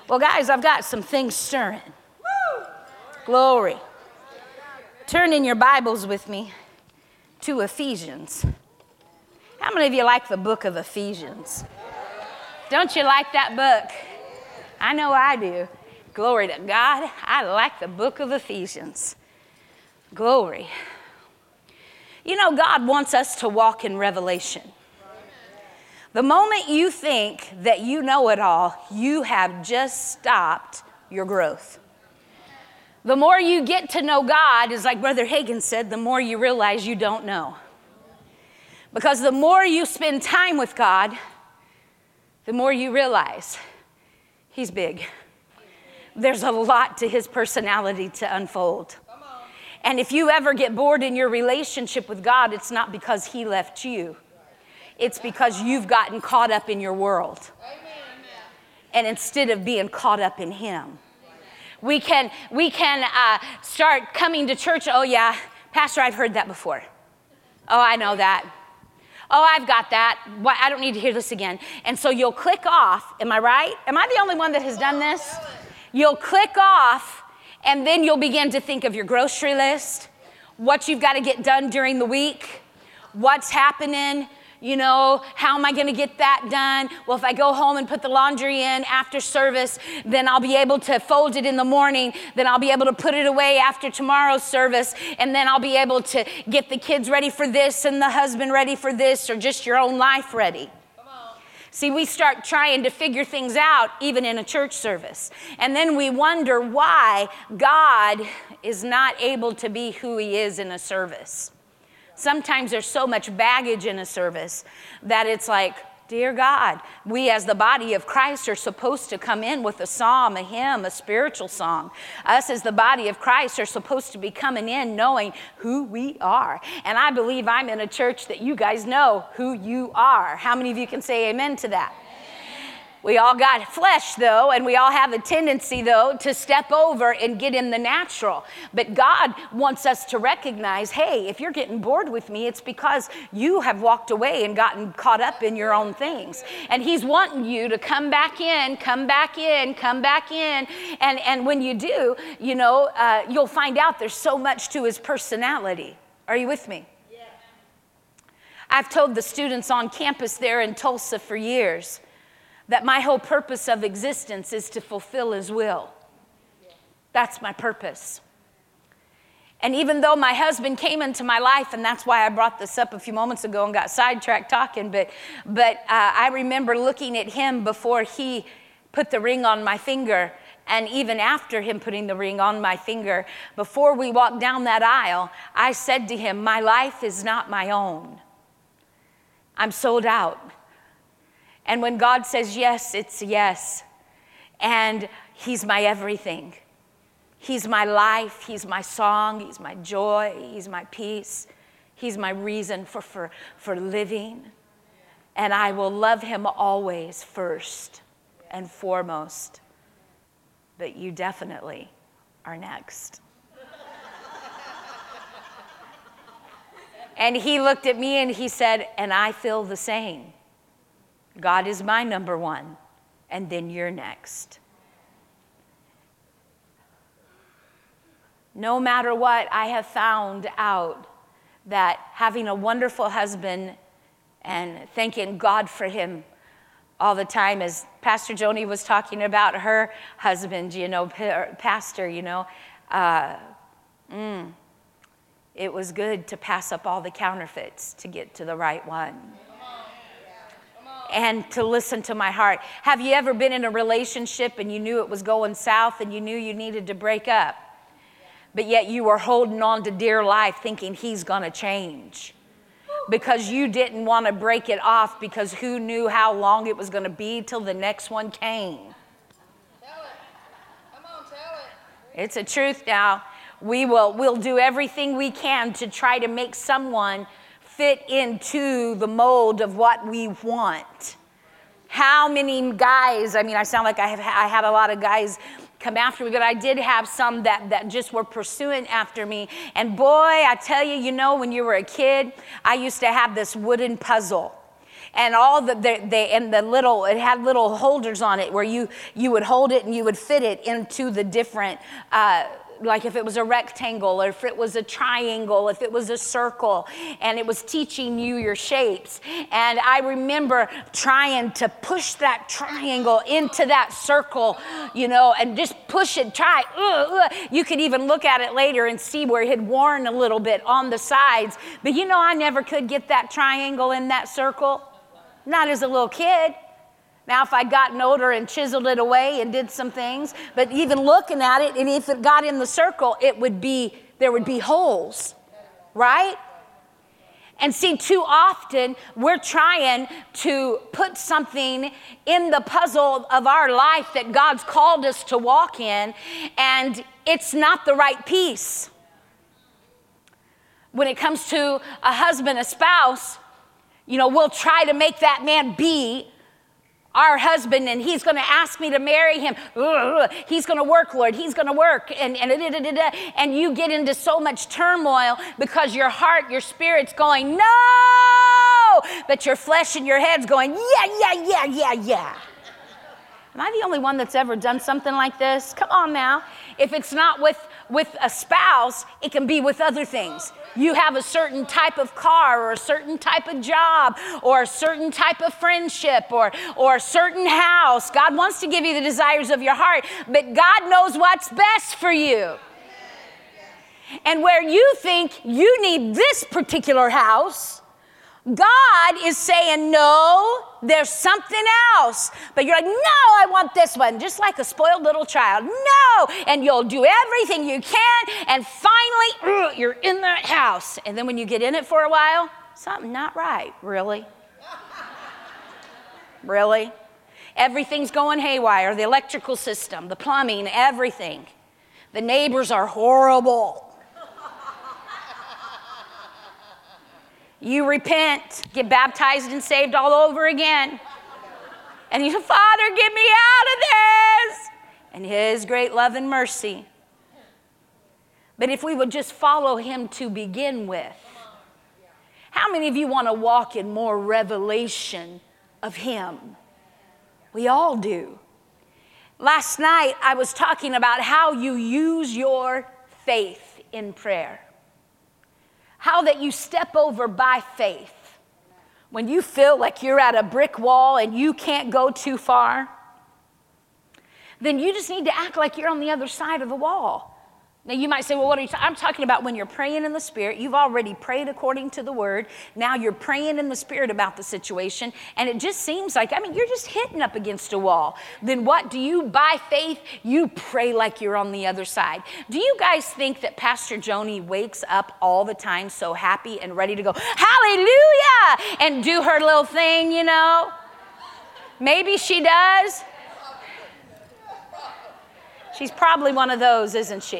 Well, guys, I've got some things stirring. Glory. Turn in your Bibles with me to Ephesians. How many of you like the book of Ephesians? Don't you like that book? I know I do. Glory to God. I like the book of Ephesians. Glory. You know, God wants us to walk in revelation. The moment you think that you know it all, you have just stopped your growth. The more you get to know God, is like Brother Hagin said, the more you realize you don't know. Because the more you spend time with God, the more you realize he's big. There's a lot to his personality to unfold. And if you ever get bored in your relationship with God, it's not because he left you. It's because you've gotten caught up in your world. And instead of being caught up in him. We can start coming to church. Oh, yeah, Pastor, I've heard that before. Oh, I know that. Oh, I've got that. Why, I don't need to hear this again. And so you'll click off. Am I right? Am I the only one that has done this? You'll click off, and then you'll begin to think of your grocery list, what you've got to get done during the week, what's happening. You know, how am I going to get that done? Well, if I go home and put the laundry in after service, then I'll be able to fold it in the morning. Then I'll be able to put it away after tomorrow's service. And then I'll be able to get the kids ready for this and the husband ready for this, or just your own life ready. See, we start trying to figure things out even in a church service. And then we wonder why God is not able to be who he is in a service. Sometimes there's so much baggage in a service that it's like, dear God, we as the body of Christ are supposed to come in with a psalm, a hymn, a spiritual song. Us as the body of Christ are supposed to be coming in knowing who we are. And I believe I'm in a church that you guys know who you are. How many of you can say amen to that? We all got flesh, though, and we all have a tendency, though, to step over and get in the natural. But God wants us to recognize, hey, if you're getting bored with me, it's because you have walked away and gotten caught up in your own things. And he's wanting you to come back in, come back in, come back in. And when you do, you know, you'll find out there's so much to his personality. Are you with me? Yeah. I've told the students on campus there in Tulsa for years that my whole purpose of existence is to fulfill his will. That's my purpose. And even though my husband came into my life, and that's why I brought this up a few moments ago and got sidetracked talking, but I remember looking at him before he put the ring on my finger, and even after him putting the ring on my finger, before we walked down that aisle, I said to him, my life is not my own. I'm sold out. And when God says yes, it's yes. And he's my everything. He's my life. He's my song. He's my joy. He's my peace. He's my reason for living. And I will love him always first and foremost. But you definitely are next. And he looked at me and he said, and I feel the same. God is my number one, and then you're next. No matter what, I have found out that having a wonderful husband and thanking God for him all the time, as Pastor Joni was talking about her husband, you know, pastor, you know, it was good to pass up all the counterfeits to get to the right one. And to listen to my heart. Have you ever been in a relationship and you knew it was going south and you knew you needed to break up, but yet you were holding on to dear life thinking he's going to change because you didn't want to break it off, because who knew how long it was going to be till the next one came? Tell it. Come on, tell it. It's a truth now. We'll do everything we can to try to make someone fit into the mold of what we want. How many guys, I mean, I sound like I had a lot of guys come after me, but I did have some that just were pursuing after me. And boy, I tell you, you know, when you were a kid, I used to have this wooden puzzle. and all the little, it had little holders on it where you would hold it and you would fit it into the different, like if it was a rectangle or if it was a triangle, if it was a circle, and it was teaching you your shapes. And I remember trying to push that triangle into that circle, and just push it, try. You could even look at it later and see where it had worn a little bit on the sides. But I never could get that triangle in that circle, not as a little kid. Now, if I'd gotten older and chiseled it away and did some things, but even looking at it, and if it got in the circle, there would be holes, right? And see, too often, we're trying to put something in the puzzle of our life that God's called us to walk in, and it's not the right piece. When it comes to a husband, a spouse, we'll try to make that man be our husband, and he's going to ask me to marry him. He's going to work, Lord. He's going to work. And you get into so much turmoil because your heart, your spirit's going, no! But your flesh and your head's going, yeah. Am I the only one that's ever done something like this? Come on now. If it's not with a spouse, it can be with other things. You have a certain type of car or a certain type of job or a certain type of friendship or a certain house. God wants to give you the desires of your heart, but God knows what's best for you. And where you think you need this particular house, God is saying, no, there's something else. But you're like, no, I want this one. Just like a spoiled little child. No. And you'll do everything you can. And finally, you're in that house. And then when you get in it for a while, something not right. Really? Really? Everything's going haywire. The electrical system, the plumbing, everything. The neighbors are horrible. You repent, get baptized and saved all over again. And you say, Father, get me out of this. And his great love and mercy. But if we would just follow him to begin with, how many of you want to walk in more revelation of him? We all do. Last night, I was talking about how you use your faith in prayer. How that you step over by faith. When you feel like you're at a brick wall and you can't go too far, then you just need to act like you're on the other side of the wall. Now you might say, well, what are you I'm talking about when you're praying in the Spirit. You've already prayed according to the Word. Now you're praying in the Spirit about the situation. And it just seems like, you're just hitting up against a wall. Then what do you, by faith, you pray like you're on the other side. Do you guys think that Pastor Joni wakes up all the time so happy and ready to go, hallelujah, and do her little thing, Maybe she does. She's probably one of those, isn't she?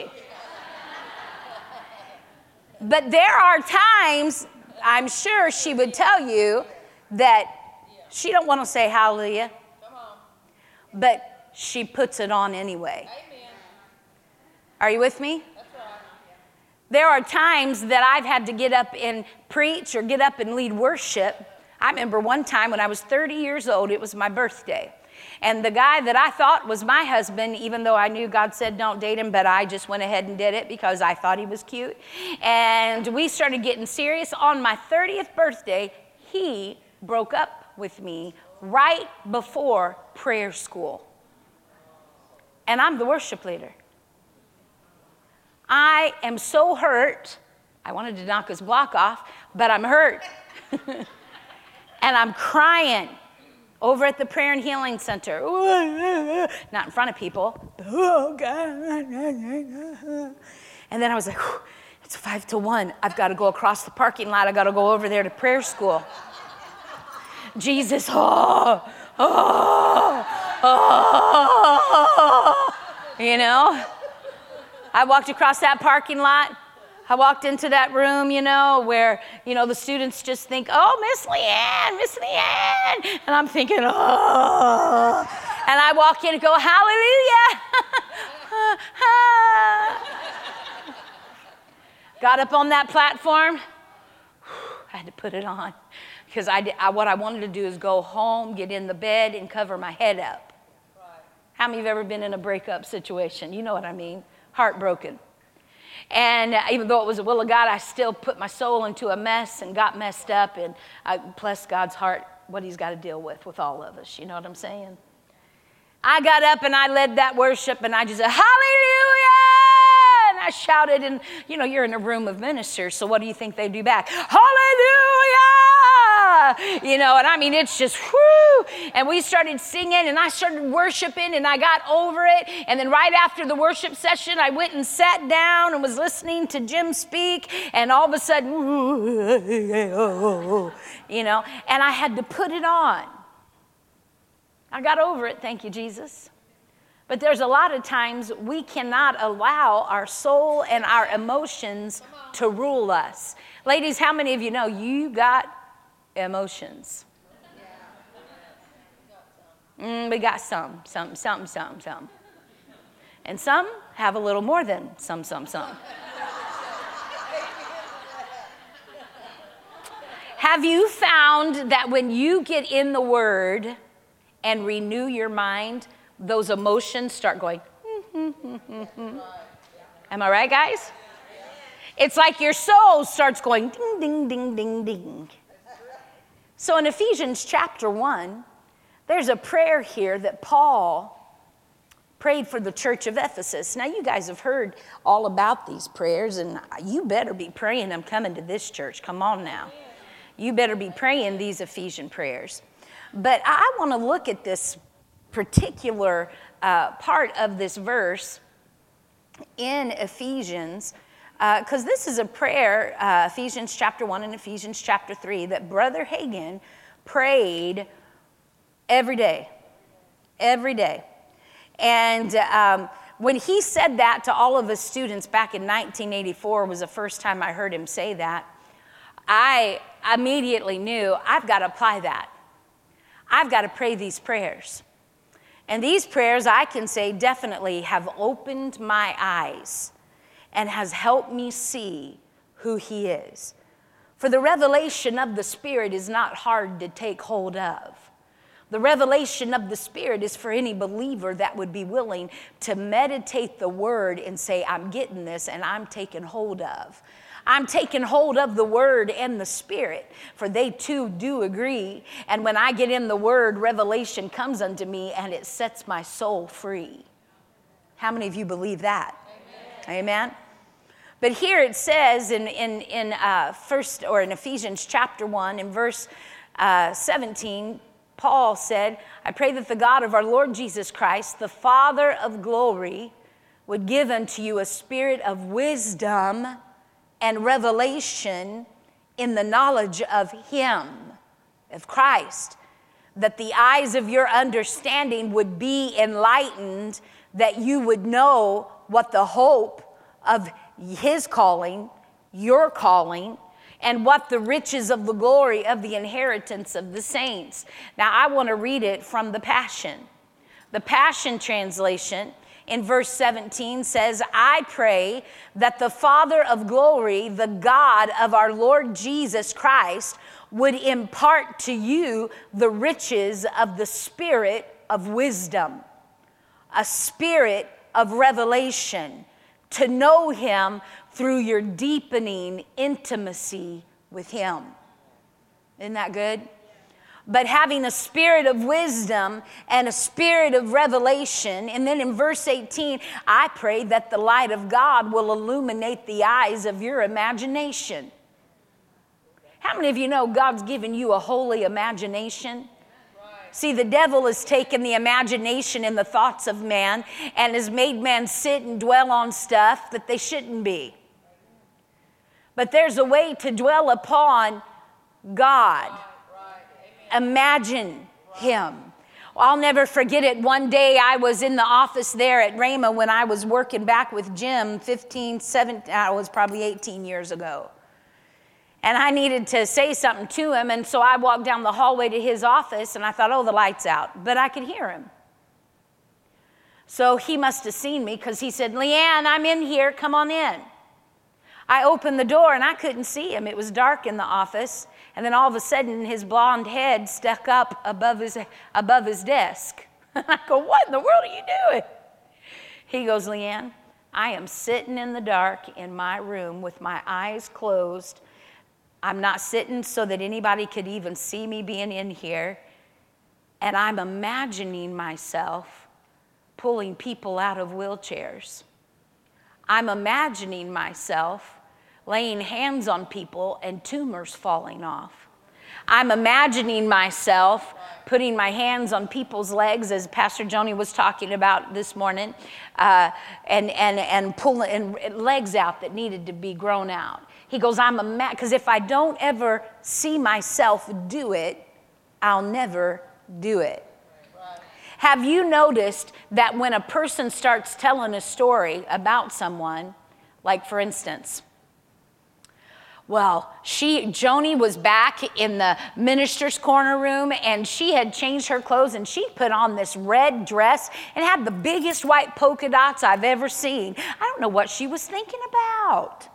But there are times, I'm sure she would tell you, that she don't want to say hallelujah, but she puts it on anyway. Amen. Are you with me? That's right. There are times that I've had to get up and preach or get up and lead worship. I remember one time when I was 30 years old, it was my birthday. And the guy that I thought was my husband, even though I knew God said don't date him, but I just went ahead and did it because I thought he was cute. And we started getting serious. On my 30th birthday, he broke up with me right before prayer school. And I'm the worship leader. I am so hurt. I wanted to knock his block off, but I'm hurt. And I'm crying. Over at the Prayer and Healing Center. Not in front of people. Oh, God. And then I was like, it's 5 to 1. I've got to go across the parking lot. I've got to go over there to prayer school. Jesus, I walked across that parking lot. I walked into that room, where, the students just think, oh, Miss Leanne. And I'm thinking, oh. And I walk in and go, hallelujah. Got up on that platform. I had to put it on because what I wanted to do is go home, get in the bed, and cover my head up. Right. How many of you have ever been in a breakup situation? You know what I mean. Heartbroken. And even though it was the will of God, I still put my soul into a mess and got messed up. And bless God's heart, what he's got to deal with all of us. You know what I'm saying? I got up and I led that worship and I just said, hallelujah! And I shouted, and you know, you're in a room of ministers, so what do you think they do back? Hallelujah! You know, and I mean, it's just, whoo! And we started singing and I started worshiping and I got over it. And then right after the worship session, I went and sat down and was listening to Jim speak, and all of a sudden, you know, and I had to put it on. I got over it, thank you, Jesus. But there's a lot of times we cannot allow our soul and our emotions to rule us. Ladies, how many of you know you got emotions? We got some. And some have a little more than some. Have you found that when you get in the Word and renew your mind, those emotions start going, Am I right, guys? It's like your soul starts going ding, ding, ding, ding, ding. So in Ephesians chapter 1, there's a prayer here that Paul prayed for the church of Ephesus. Now, you guys have heard all about these prayers, and you better be praying them coming to this church. Come on now. You better be praying these Ephesian prayers. But I want to look at this particular part of this verse in Ephesians, because this is a prayer, Ephesians chapter 1 and Ephesians chapter 3, that Brother Hagin prayed every day. And when he said that to all of his students back in 1984, was the first time I heard him say that, I immediately knew I've got to apply that. I've got to pray these prayers. And these prayers, I can say, definitely have opened my eyes and has helped me see who he is. For the revelation of the Spirit is not hard to take hold of. The revelation of the Spirit is for any believer that would be willing to meditate the Word and say, I'm getting this and I'm taking hold of. I'm taking hold of the Word and the Spirit, for they two do agree. And when I get in the Word, revelation comes unto me and it sets my soul free. How many of you believe that? Amen. Amen. But here it says in Ephesians chapter 1 in verse 17, Paul said, I pray that the God of our Lord Jesus Christ, the Father of glory, would give unto you a spirit of wisdom and revelation in the knowledge of him, of Christ, that the eyes of your understanding would be enlightened, that you would know what the hope of his calling, your calling, and what the riches of the glory of the inheritance of the saints. Now, I want to read it from the Passion. The Passion translation in verse 17 says, I pray that the Father of glory, the God of our Lord Jesus Christ, would impart to you the riches of the spirit of wisdom, a spirit of revelation, to know him through your deepening intimacy with him. Isn't that good? But having a spirit of wisdom and a spirit of revelation. And then in verse 18, I pray that the light of God will illuminate the eyes of your imagination. How many of you know God's given you a holy imagination? See, the devil has taken the imagination and the thoughts of man and has made man sit and dwell on stuff that they shouldn't be. But there's a way to dwell upon God. Imagine him. Well, I'll never forget it. One day I was in the office there at Rhema when I was working back with Jim probably 18 years ago. And I needed to say something to him, and so I walked down the hallway to his office, and I thought, oh, the light's out. But I could hear him. So he must have seen me, because he said, Leanne, I'm in here. Come on in. I opened the door and I couldn't see him. It was dark in the office. And then all of a sudden, his blonde head stuck up above his desk. I go, what in the world are you doing? He goes, Leanne, I am sitting in the dark in my room with my eyes closed. I'm not sitting so that anybody could even see me being in here. And I'm imagining myself pulling people out of wheelchairs. I'm imagining myself laying hands on people and tumors falling off. I'm imagining myself putting my hands on people's legs, as Pastor Joni was talking about this morning, and pulling legs out that needed to be grown out. He goes, because if I don't ever see myself do it, I'll never do it. Have you noticed that when a person starts telling a story about someone, like for instance, well, Joni was back in the minister's corner room and she had changed her clothes and she put on this red dress and had the biggest white polka dots I've ever seen. I don't know what she was thinking about.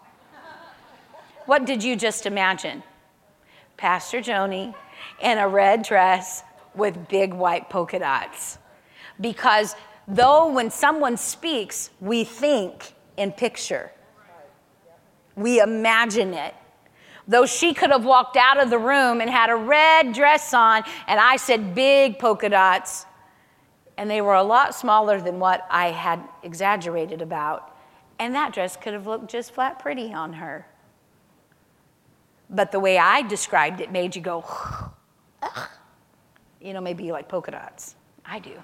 What did you just imagine? Pastor Joni in a red dress with big white polka dots. Because though when someone speaks, we think in picture. We imagine it. Though she could have walked out of the room and had a red dress on, and I said big polka dots, and they were a lot smaller than what I had exaggerated about, and that dress could have looked just flat pretty on her. But the way I described it made you go, ugh. Maybe you like polka dots. I do.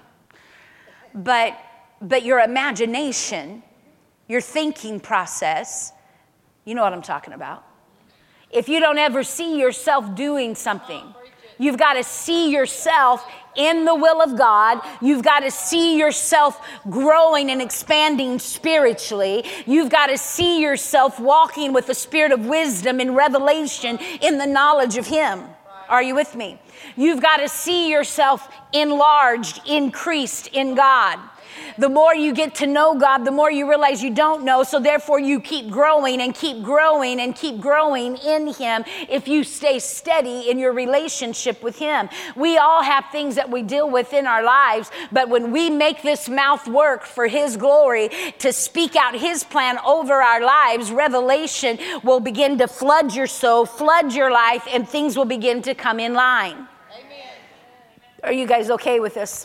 But your imagination, your thinking process, you know what I'm talking about. If you don't ever see yourself doing something, you've got to see yourself in the will of God. You've got to see yourself growing and expanding spiritually. You've got to see yourself walking with the spirit of wisdom and revelation in the knowledge of Him. Are you with me? You've got to see yourself enlarged, increased in God. The more you get to know God, the more you realize you don't know. So therefore you keep growing and keep growing and keep growing in Him if you stay steady in your relationship with Him. We all have things that we deal with in our lives, but when we make this mouth work for His glory to speak out His plan over our lives, revelation will begin to flood your soul, flood your life, and things will begin to come in line. Amen. Are you guys okay with this?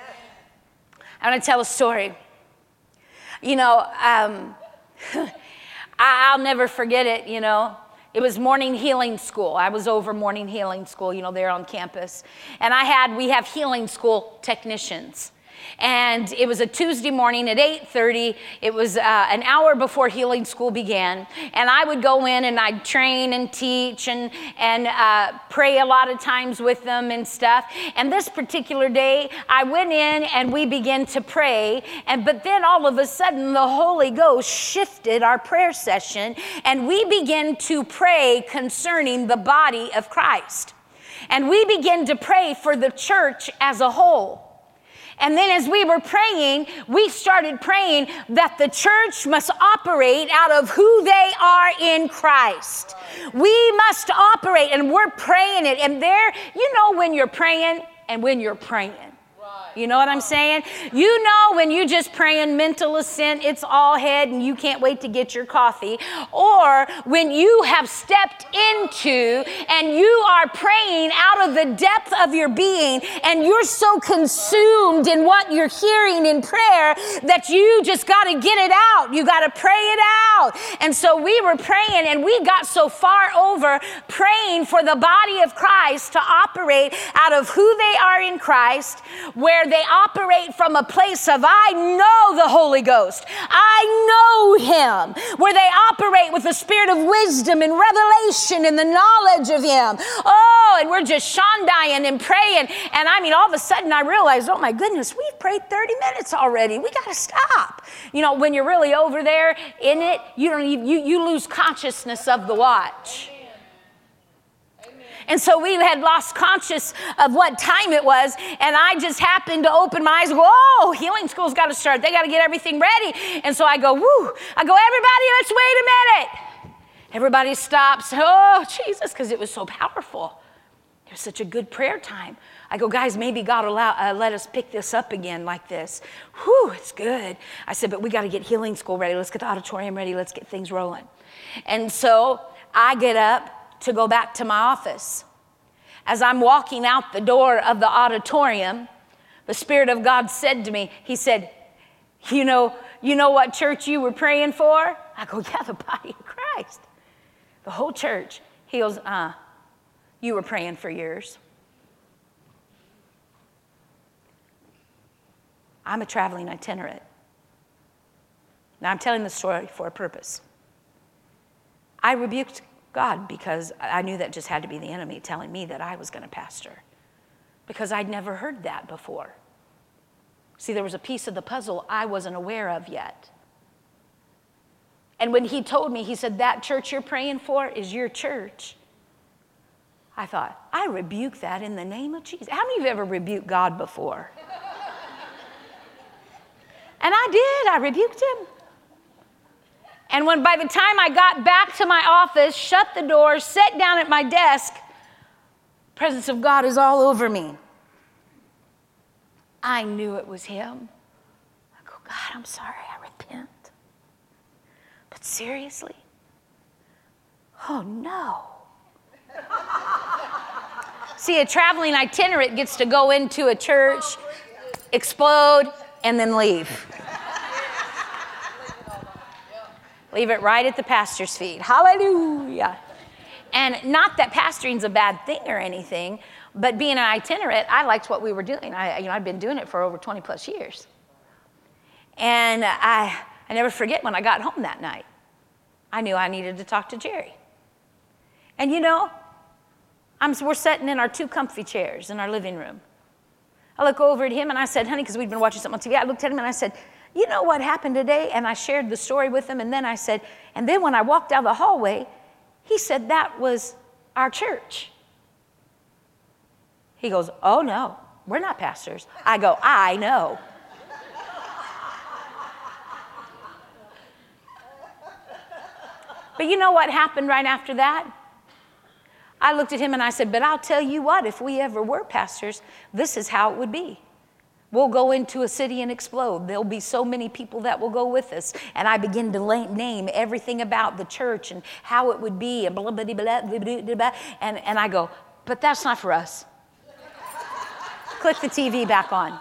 I'm going to tell a story. I'll never forget it, It was morning healing school. I was over morning healing school, there on campus. And we have healing school technicians. And it was a Tuesday morning at 8:30. It was an hour before healing school began. And I would go in and I'd train and teach and pray a lot of times with them and stuff. And this particular day, I went in and we began to pray. But then all of a sudden, the Holy Ghost shifted our prayer session. And we began to pray concerning the body of Christ. And we began to pray for the church as a whole. And then as we were praying, we started praying that the church must operate out of who they are in Christ. We must operate, and we're praying it. And there, when you're praying and when you're praying. You know what I'm saying? When you just praying mental assent, it's all head and you can't wait to get your coffee. Or when you have stepped into and you are praying out of the depth of your being and you're so consumed in what you're hearing in prayer that you just got to get it out. You got to pray it out. And so we were praying and we got so far over praying for the body of Christ to operate out of who they are in Christ, where they operate from a place of, I know the Holy Ghost. I know Him. Where they operate with the spirit of wisdom and revelation and the knowledge of Him. Oh, and we're just shandying and praying. And all of a sudden I realized, oh my goodness, we've prayed 30 minutes already. We got to stop. When you're really over there in it, you lose consciousness of the watch. And so we had lost conscious of what time it was, and I just happened to open my eyes and go, oh, healing school's got to start. They got to get everything ready. And so I go, woo. I go, everybody, let's wait a minute. Everybody stops. Oh, Jesus, because it was so powerful. It was such a good prayer time. I go, guys, maybe God will let us pick this up again like this. Whew, it's good. I said, but we got to get healing school ready. Let's get the auditorium ready. Let's get things rolling. And so I get up to go back to my office. As I'm walking out the door of the auditorium, the Spirit of God said to me, he said, you know what church you were praying for? I go, yeah, the body of Christ. The whole church. He goes, you were praying for yours. I'm a traveling itinerant. Now I'm telling the story for a purpose. I rebuked God because I knew that just had to be the enemy telling me that I was going to pastor, because I'd never heard that before. See, there was a piece of the puzzle I wasn't aware of yet. And when he told me, he said, that church you're praying for is your church. I thought, I rebuke that in the name of Jesus. How many of you have ever rebuked God before? And I did. I rebuked him. And when by the time I got back to my office, shut the door, sat down at my desk, the presence of God is all over me. I knew it was him. I go, God, I'm sorry. I repent. But seriously? Oh, no. See, a traveling itinerant gets to go into a church, explode, and then leave. Leave it right at the pastor's feet. Hallelujah. And not that pastoring's a bad thing or anything, but being an itinerant, I liked what we were doing. I'd been doing it for over 20 plus years. And I never forget when I got home that night. I knew I needed to talk to Jerry. And we're sitting in our 2 comfy chairs in our living room. I look over at him and I said, honey, because we'd been watching something on TV, I looked at him and I said, you know what happened today? And I shared the story with him. And then I said, and then when I walked down the hallway, he said that was our church. He goes, oh no, we're not pastors. I go, I know. But you know what happened right after that? I looked at him and I said, but I'll tell you what, if we ever were pastors, this is how it would be. We'll go into a city and explode. There'll be so many people that will go with us. And I begin to name everything about the church and how it would be and blah, blah, blah, blah, blah, blah, blah. And I go, but that's not for us. Click the TV back on.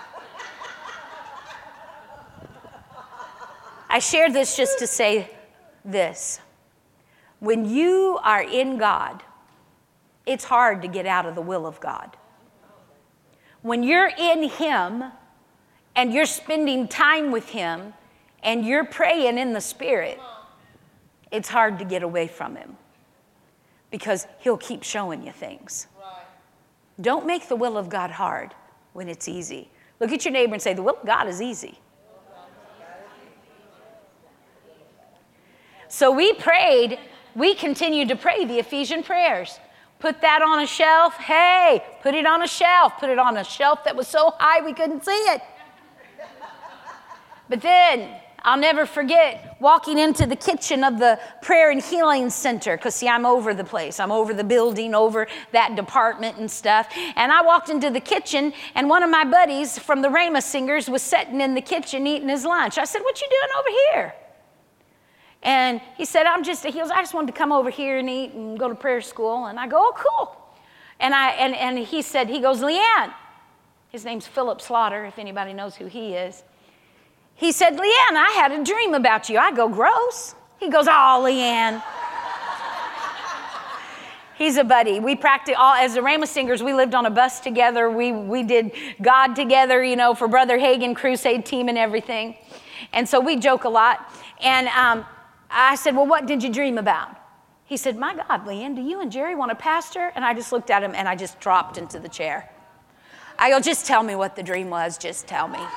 I shared this just to say this. When you are in God, it's hard to get out of the will of God. When you're in him and you're spending time with him and you're praying in the Spirit, it's hard to get away from him because he'll keep showing you things. Right. Don't make the will of God hard when it's easy. Look at your neighbor and say, the will of God is easy. So we prayed, we continued to pray the Ephesian prayers. Put that on a shelf. Hey, put it on a shelf. Put it on a shelf that was so high we couldn't see it. But then, I'll never forget walking into the kitchen of the Prayer and Healing Center, because see, I'm over the place. I'm over the building, over that department and stuff. And I walked into the kitchen, and one of my buddies from the Rhema Singers was sitting in the kitchen eating his lunch. I said, what you doing over here? And he said, I just wanted to come over here and eat and go to prayer school. And I go, oh, cool. And he goes, Leanne. His name's Philip Slaughter, if anybody knows who he is. He said, Leanne, I had a dream about you. I go, gross. He goes, oh, Leanne. He's a buddy. We practiced as the Rhema Singers. We lived on a bus together. We did God together, for Brother Hagin crusade team and everything. And so we joke a lot. And I said, well, what did you dream about? He said, my God, Leanne, do you and Jerry want to pastor? And I just looked at him and I just dropped into the chair. I go, just tell me what the dream was. Just tell me.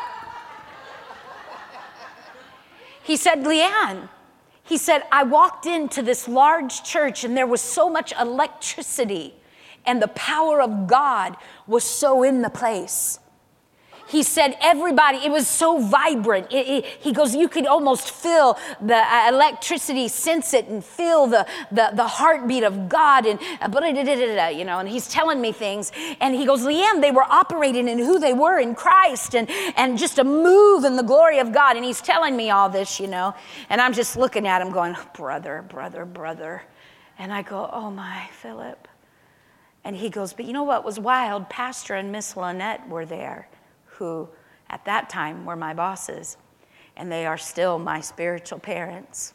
He said, Leanne, he said, I walked into this large church and there was so much electricity and the power of God was so in the place. he said everybody, it was so vibrant. He goes, you could almost feel the electricity, sense it, and feel the heartbeat of God, and you know, and he's telling me things. And he goes, Leanne, they were operating in who they were in Christ, and just a move in the glory of God. And he's telling me all this, you know, and I'm just looking at him going, brother. And I go, oh my, Philip. And he goes, but you know what was wild? Pastor and Miss Lynette were there, who at that time were my bosses, and they are still my spiritual parents.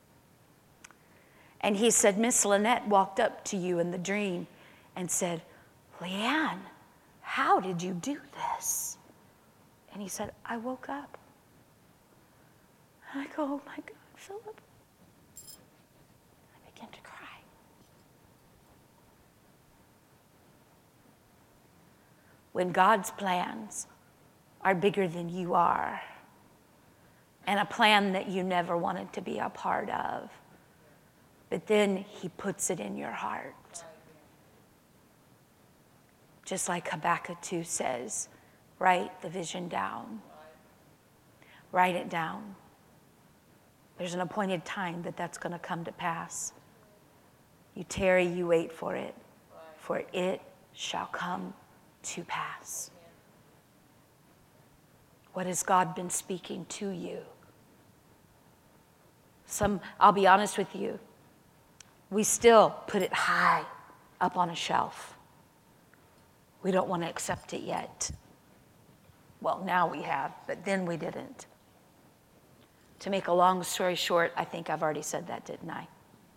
And he said, Miss Lynette walked up to you in the dream and said, Leanne, how did you do this? And he said, I woke up. And I go, oh my God, Philip. I begin to cry. When God's plans are bigger than you are, and a plan that you never wanted to be a part of, but then he puts it in your heart. Just like Habakkuk 2 says, write the vision down. Write it down. There's an appointed time that that's going to come to pass. You tarry, you wait for it, for it shall come to pass. What has God been speaking to you? I'll be honest with you, we still put it high up on a shelf. We don't want to accept it yet. Well, now we have, but then we didn't. To make a long story short, I think I've already said that, didn't I?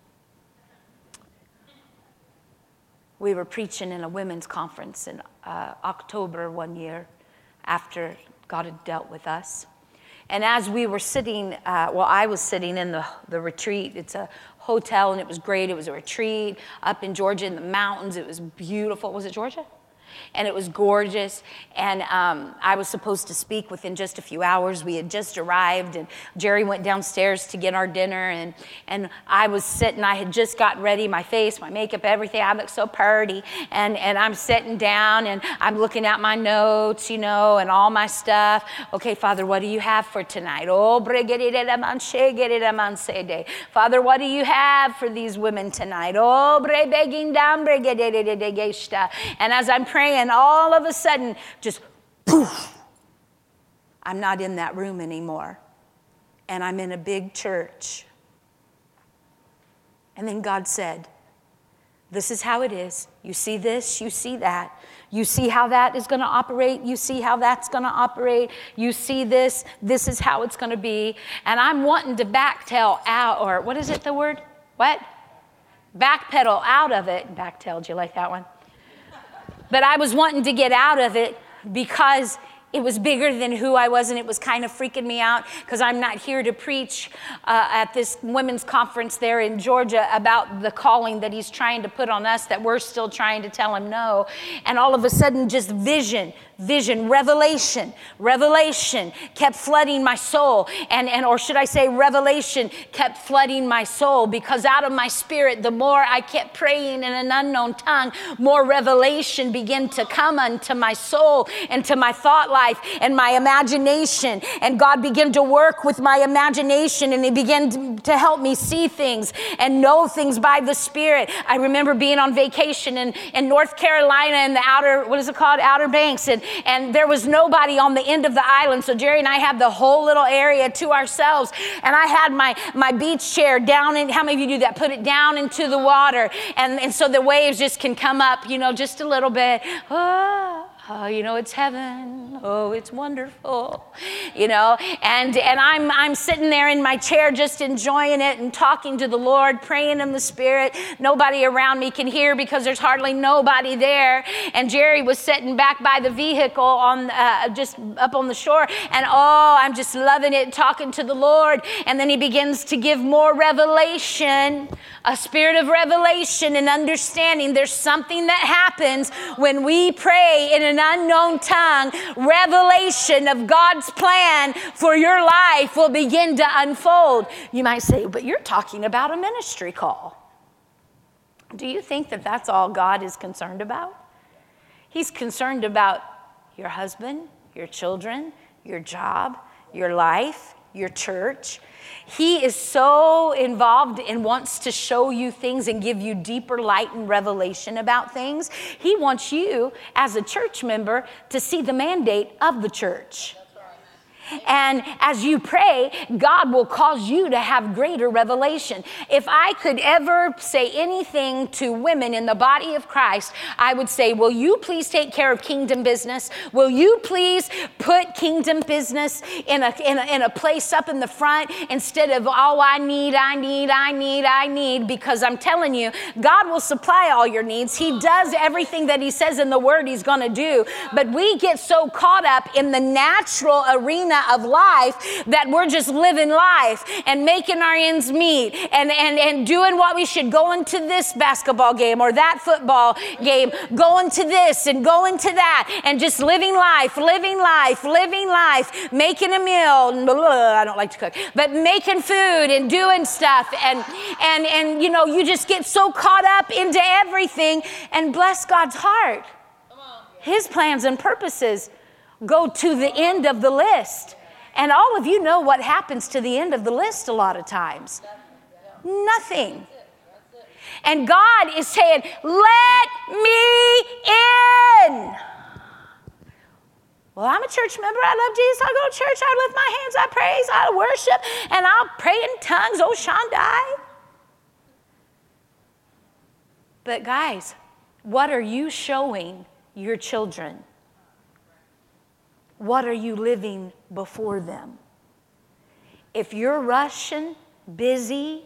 We were preaching in a women's conference in October one year after God had dealt with us. And as we were sitting, I was sitting in the retreat. It's a hotel, and it was great. It was a retreat up in Georgia in the mountains. It was beautiful. Was it Georgia? And it was gorgeous. And I was supposed to speak within just a few hours. We had just arrived, and Jerry went downstairs to get our dinner. And I was sitting. I had just got ready, my face, my makeup, everything. I looked so pretty. And I'm sitting down, and I'm looking at my notes, you know, and all my stuff. Okay, Father, what do you have for tonight? Father, what do you have for these women tonight? And as I'm praying, all of a sudden, just poof, I'm not in that room anymore. And I'm in a big church. And then God said, this is how it is. You see this, you see that. You see how that is going to operate. You see how that's going to operate. You see this is how it's going to be. And I'm wanting to backtail out, or what is it, the word? What? Backpedal out of it. Backtail, do you like that one? But I was wanting to get out of it because it was bigger than who I was, and it was kind of freaking me out because I'm not here to preach at this women's conference there in Georgia about the calling that he's trying to put on us that we're still trying to tell him no. And all of a sudden, just vision, revelation kept flooding my soul. Or should I say revelation kept flooding my soul, because out of my spirit, the more I kept praying in an unknown tongue, more revelation began to come unto my soul and to my thought life and my imagination. And God began to work with my imagination, and he began to help me see things and know things by the Spirit. I remember being on vacation in North Carolina in the Outer Banks, and there was nobody on the end of the island. So Jerry and I had the whole little area to ourselves. And I had my beach chair down in, how many of you do that? Put it down into the water. And so the waves just can come up, you know, just a little bit. Oh, you know, it's heaven. Oh, it's wonderful, you know. And I'm sitting there in my chair just enjoying it and talking to the Lord, praying in the Spirit. Nobody around me can hear because there's hardly nobody there. And Jerry was sitting back by the vehicle on just up on the shore. And I'm just loving it, talking to the Lord. And then he begins to give more revelation, a spirit of revelation and understanding. There's something that happens when we pray in an unknown tongue. Revelation of God's plan for your life will begin to unfold. You might say, but you're talking about a ministry call. Do you think that that's all God is concerned about? He's concerned about your husband, your children, your job, your life, your church. He is so involved and wants to show you things and give you deeper light and revelation about things. He wants you, as a church member, to see the mandate of the church. And as you pray, God will cause you to have greater revelation. If I could ever say anything to women in the body of Christ, I would say, will you please take care of kingdom business? Will you please put kingdom business in a place up in the front instead of, oh, I need, because I'm telling you, God will supply all your needs. He does everything that he says in the word he's going to do. But we get so caught up in the natural arena of life that we're just living life and making our ends meet and doing what we should, going to this basketball game or that football game, going to this and going to that, and just living life, making a meal. I don't like to cook, but making food and doing stuff, and you know, you just get so caught up into everything. And bless God's heart, his plans and purposes go to the end of the list. And all of you know what happens to the end of the list a lot of times. Nothing. And God is saying, let me in. Well, I'm a church member. I love Jesus. I go to church. I lift my hands. I praise. I worship. And I'll pray in tongues. Oh, Shandai. But guys, what are you showing your children? What are you living before them? If you're rushing, busy,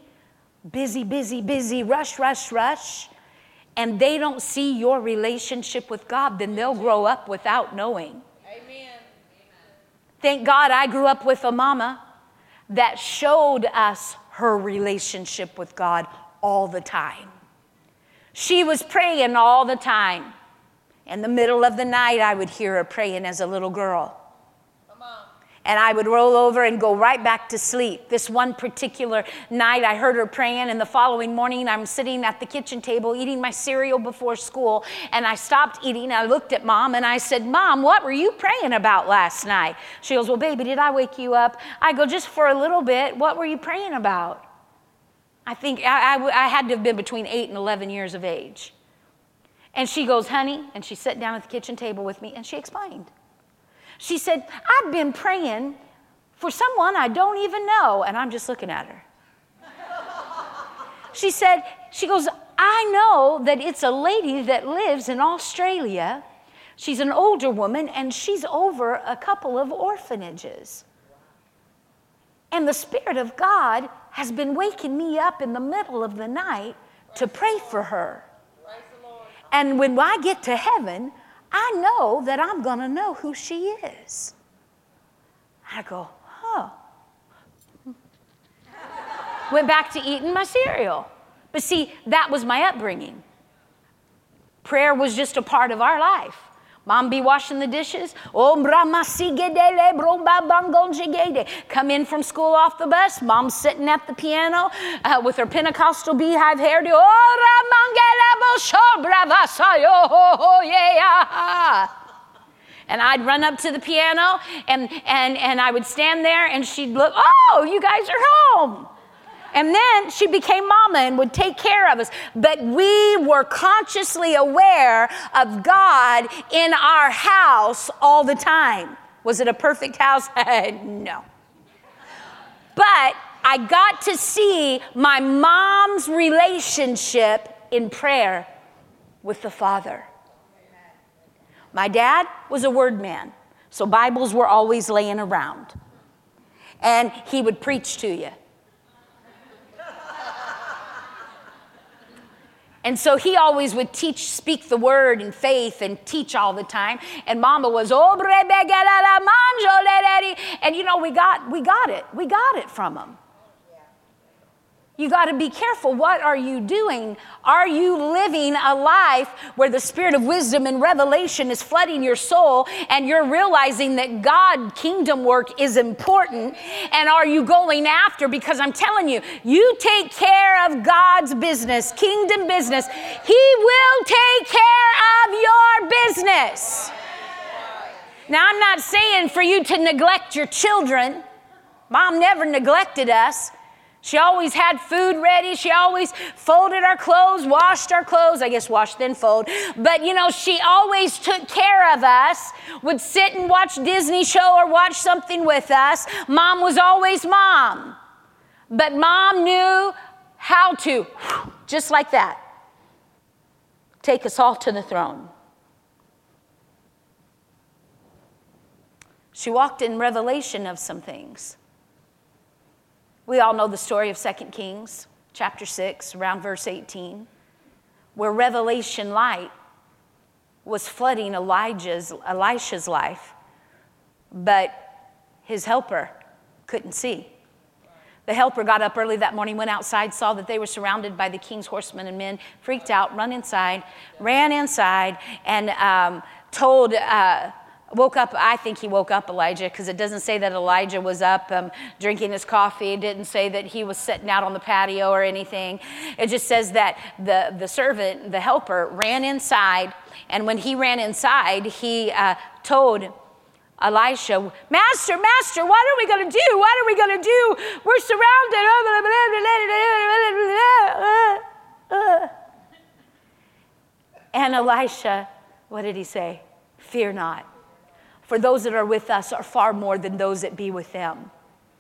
rush, and they don't see your relationship with God, then they'll grow up without knowing. Amen. Thank God I grew up with a mama that showed us her relationship with God all the time. She was praying all the time. In the middle of the night, I would hear her praying as a little girl. Come on. And I would roll over and go right back to sleep. This one particular night, I heard her praying, and the following morning, I'm sitting at the kitchen table eating my cereal before school, and I stopped eating. I looked at Mom, and I said, Mom, what were you praying about last night? She goes, well, baby, did I wake you up? I go, just for a little bit. What were you praying about? I think I had to have been between 8 and 11 years of age. And she goes, honey, and she sat down at the kitchen table with me, and she explained. She said, I've been praying for someone I don't even know. And I'm just looking at her. She goes, I know that it's a lady that lives in Australia. She's an older woman, and she's over a couple of orphanages. And the Spirit of God has been waking me up in the middle of the night to pray for her. And when I get to heaven, I know that I'm going to know who she is. I go, huh. Went back to eating my cereal. But see, that was my upbringing. Prayer was just a part of our life. Mom be washing the dishes. Come in from school off the bus. Mom's sitting at the piano with her Pentecostal beehive hairdo. And I'd run up to the piano and I would stand there, and she'd look, oh, you guys are home. And then she became mama and would take care of us. But we were consciously aware of God in our house all the time. Was it a perfect house? No. But I got to see my mom's relationship in prayer with the Father. My dad was a word man, so Bibles were always laying around. And he would preach to you. And so he always would speak the word in faith and teach all the time. And Mama was, and you know, we got it. We got it from him. You got to be careful. What are you doing? Are you living a life where the spirit of wisdom and revelation is flooding your soul, and you're realizing that God kingdom work is important? And are you going after? Because I'm telling you, you take care of God's business, kingdom business, He will take care of your business. Now, I'm not saying for you to neglect your children. Mom never neglected us. She always had food ready. She always folded our clothes, washed our clothes. I guess wash then fold. But, she always took care of us, would sit and watch Disney show or watch something with us. Mom was always mom. But Mom knew how to, just like that, take us all to the throne. She walked in revelation of some things. We all know the story of 2 Kings, chapter 6, around verse 18, where revelation light was flooding Elisha's life, but his helper couldn't see. The helper got up early that morning, went outside, saw that they were surrounded by the king's horsemen and men, freaked out, ran inside, and told... woke up, I think he woke up Elijah, because it doesn't say that Elijah was up drinking his coffee. It didn't say that he was sitting out on the patio or anything. It just says that the servant, the helper, ran inside, and when he ran inside, he told Elisha, Master, what are we going to do? What are we going to do? We're surrounded. And Elisha, what did he say? Fear not. For those that are with us are far more than those that be with them.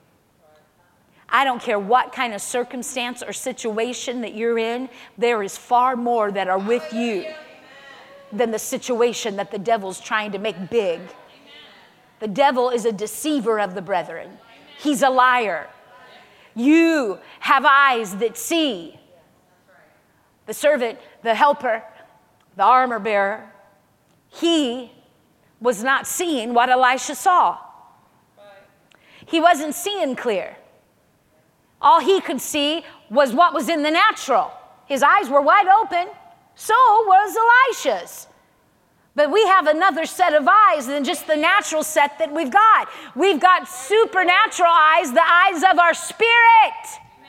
I don't care what kind of circumstance or situation that you're in, there is far more that are with you than the situation that the devil's trying to make big. The devil is a deceiver of the brethren. He's a liar. You have eyes that see. The servant, the helper, the armor bearer, he was not seeing what Elisha saw. He wasn't seeing clear. All he could see was what was in the natural. His eyes were wide open. So was Elisha's. But we have another set of eyes than just the natural set that we've got. We've got supernatural eyes, the eyes of our spirit.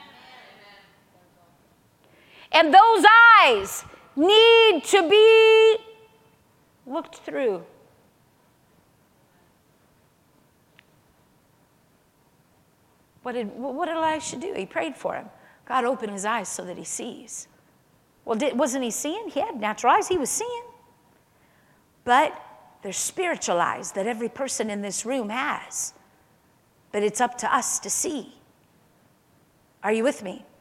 And those eyes need to be looked through. What did Elisha do? He prayed for him. God opened his eyes so that he sees. Well, wasn't he seeing? He had natural eyes. He was seeing. But there's spiritual eyes that every person in this room has. But it's up to us to see. Are you with me?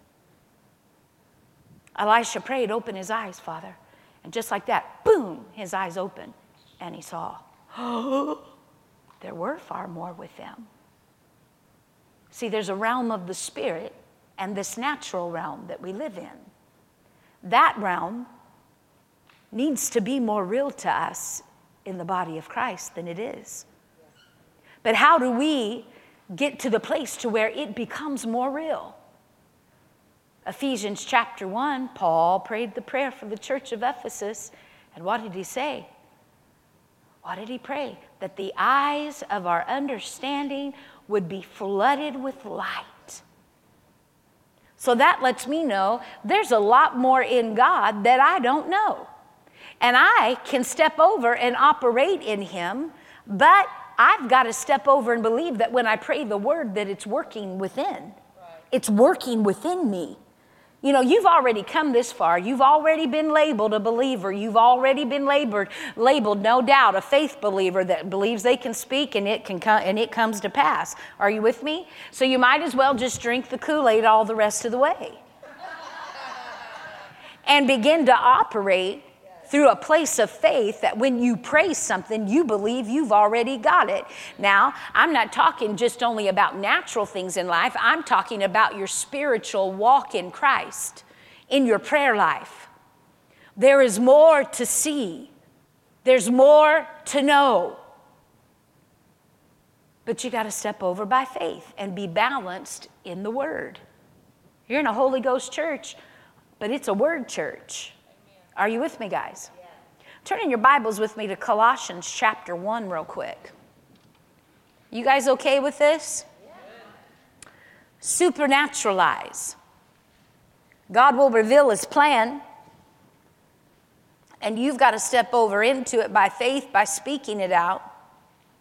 Elisha prayed, open his eyes, Father. And just like that, boom, his eyes opened. And he saw, there were far more with them. See, there's a realm of the spirit and this natural realm that we live in. That realm needs to be more real to us in the body of Christ than it is. But how do we get to the place to where it becomes more real? Ephesians chapter 1, Paul prayed the prayer for the church of Ephesus. And what did he say? What did he pray? That the eyes of our understanding would be flooded with light. So that lets me know there's a lot more in God that I don't know. And I can step over and operate in him, but I've got to step over and believe that when I pray the word that it's working within. It's working within me. You know, you've already come this far. You've already been labeled a believer. You've already been labeled, no doubt, a faith believer that believes they can speak and it can come and it comes to pass. Are you with me? So you might as well just drink the Kool-Aid all the rest of the way. And begin to operate through a place of faith that when you pray something, you believe you've already got it. Now, I'm not talking just only about natural things in life. I'm talking about your spiritual walk in Christ, in your prayer life. There is more to see. There's more to know. But you got to step over by faith and be balanced in the Word. You're in a Holy Ghost church, but it's a Word church. Are you with me, guys? Yeah. Turn in your Bibles with me to Colossians chapter 1 real quick. You guys okay with this? Yeah. Supernatural eyes. God will reveal his plan, and you've got to step over into it by faith, by speaking it out.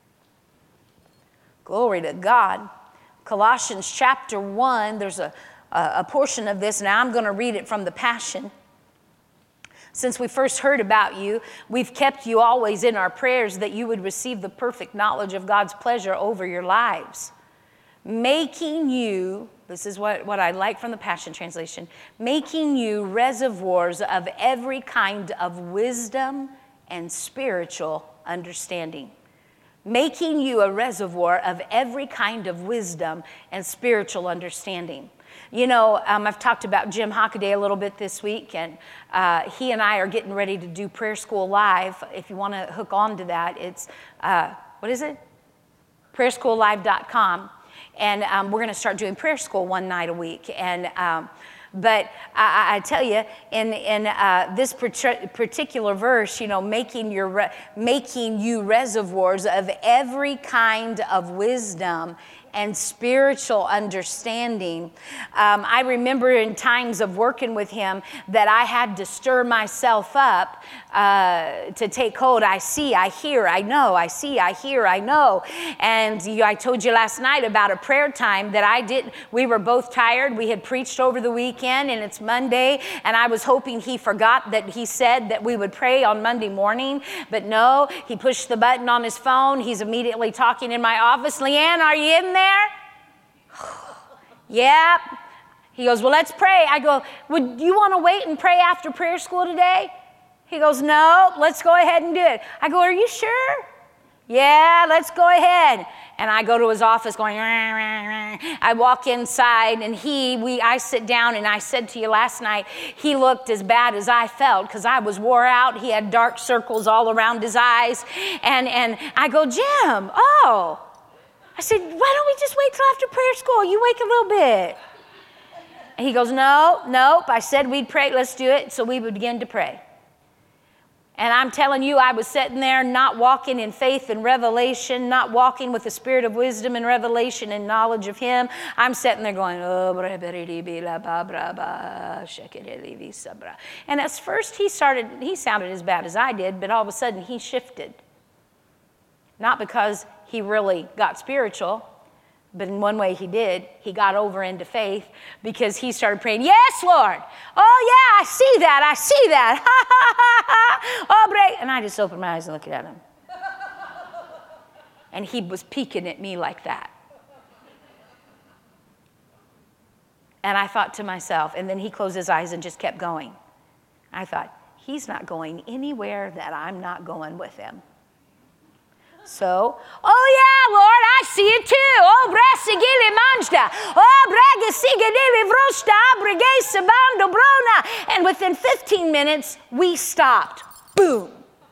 Glory to God. Colossians chapter 1, there's a portion of this. Now I'm going to read it from the Passion. Since we first heard about you, we've kept you always in our prayers that you would receive the perfect knowledge of God's pleasure over your lives. Making you, this is what I like from the Passion Translation, making you reservoirs of every kind of wisdom and spiritual understanding. Making you a reservoir of every kind of wisdom and spiritual understanding. You know, I've talked about Jim Hockaday a little bit this week, and he and I are getting ready to do Prayer School Live. If you want to hook on to that, it's, what is it? PrayerSchoolLive.com. And we're going to start doing prayer school one night a week. And but I tell you, in this particular verse, you know, making you reservoirs of every kind of wisdom and spiritual understanding. I remember in times of working with him that I had to stir myself up to take hold. I see, I hear, I know. I see, I hear, I know. And I told you last night about a prayer time that we were both tired. We had preached over the weekend, and it's Monday, and I was hoping he forgot that he said that we would pray on Monday morning. But no, he pushed the button on his phone. He's immediately talking in my office. Leanne, are you in there? Yep. He goes, well, let's pray. I go, would you want to wait and pray after prayer school today? He goes, no, let's go ahead and do it. I go, are you sure? Yeah, let's go ahead. And I go to his office going, rah, rah, rah. I walk inside, and I sit down, and I said to you last night, he looked as bad as I felt because I was wore out. He had dark circles all around his eyes. And I go, Jim, oh. I said, why don't we just wait till after prayer school? You wait a little bit. And he goes, nope. I said we'd pray. Let's do it. So we would begin to pray. And I'm telling you, I was sitting there not walking in faith and revelation, not walking with the spirit of wisdom and revelation and knowledge of him. I'm sitting there going, and at first he sounded as bad as I did, but all of a sudden he shifted. Not because he really got spiritual, but in one way he did. He got over into faith because he started praying, yes, Lord. Oh, yeah, I see that. Ha, ha, ha, ha. Oh, break. And I just opened my eyes and looked at him. And he was peeking at me like that. And I thought to myself, and then he closed his eyes and just kept going. I thought, he's not going anywhere that I'm not going with him. So, oh yeah, Lord, I see it too. Oh, brasigili manjda. Oh, bragisigili vrosta, brigase bando brona. And within 15 minutes, we stopped. Boom.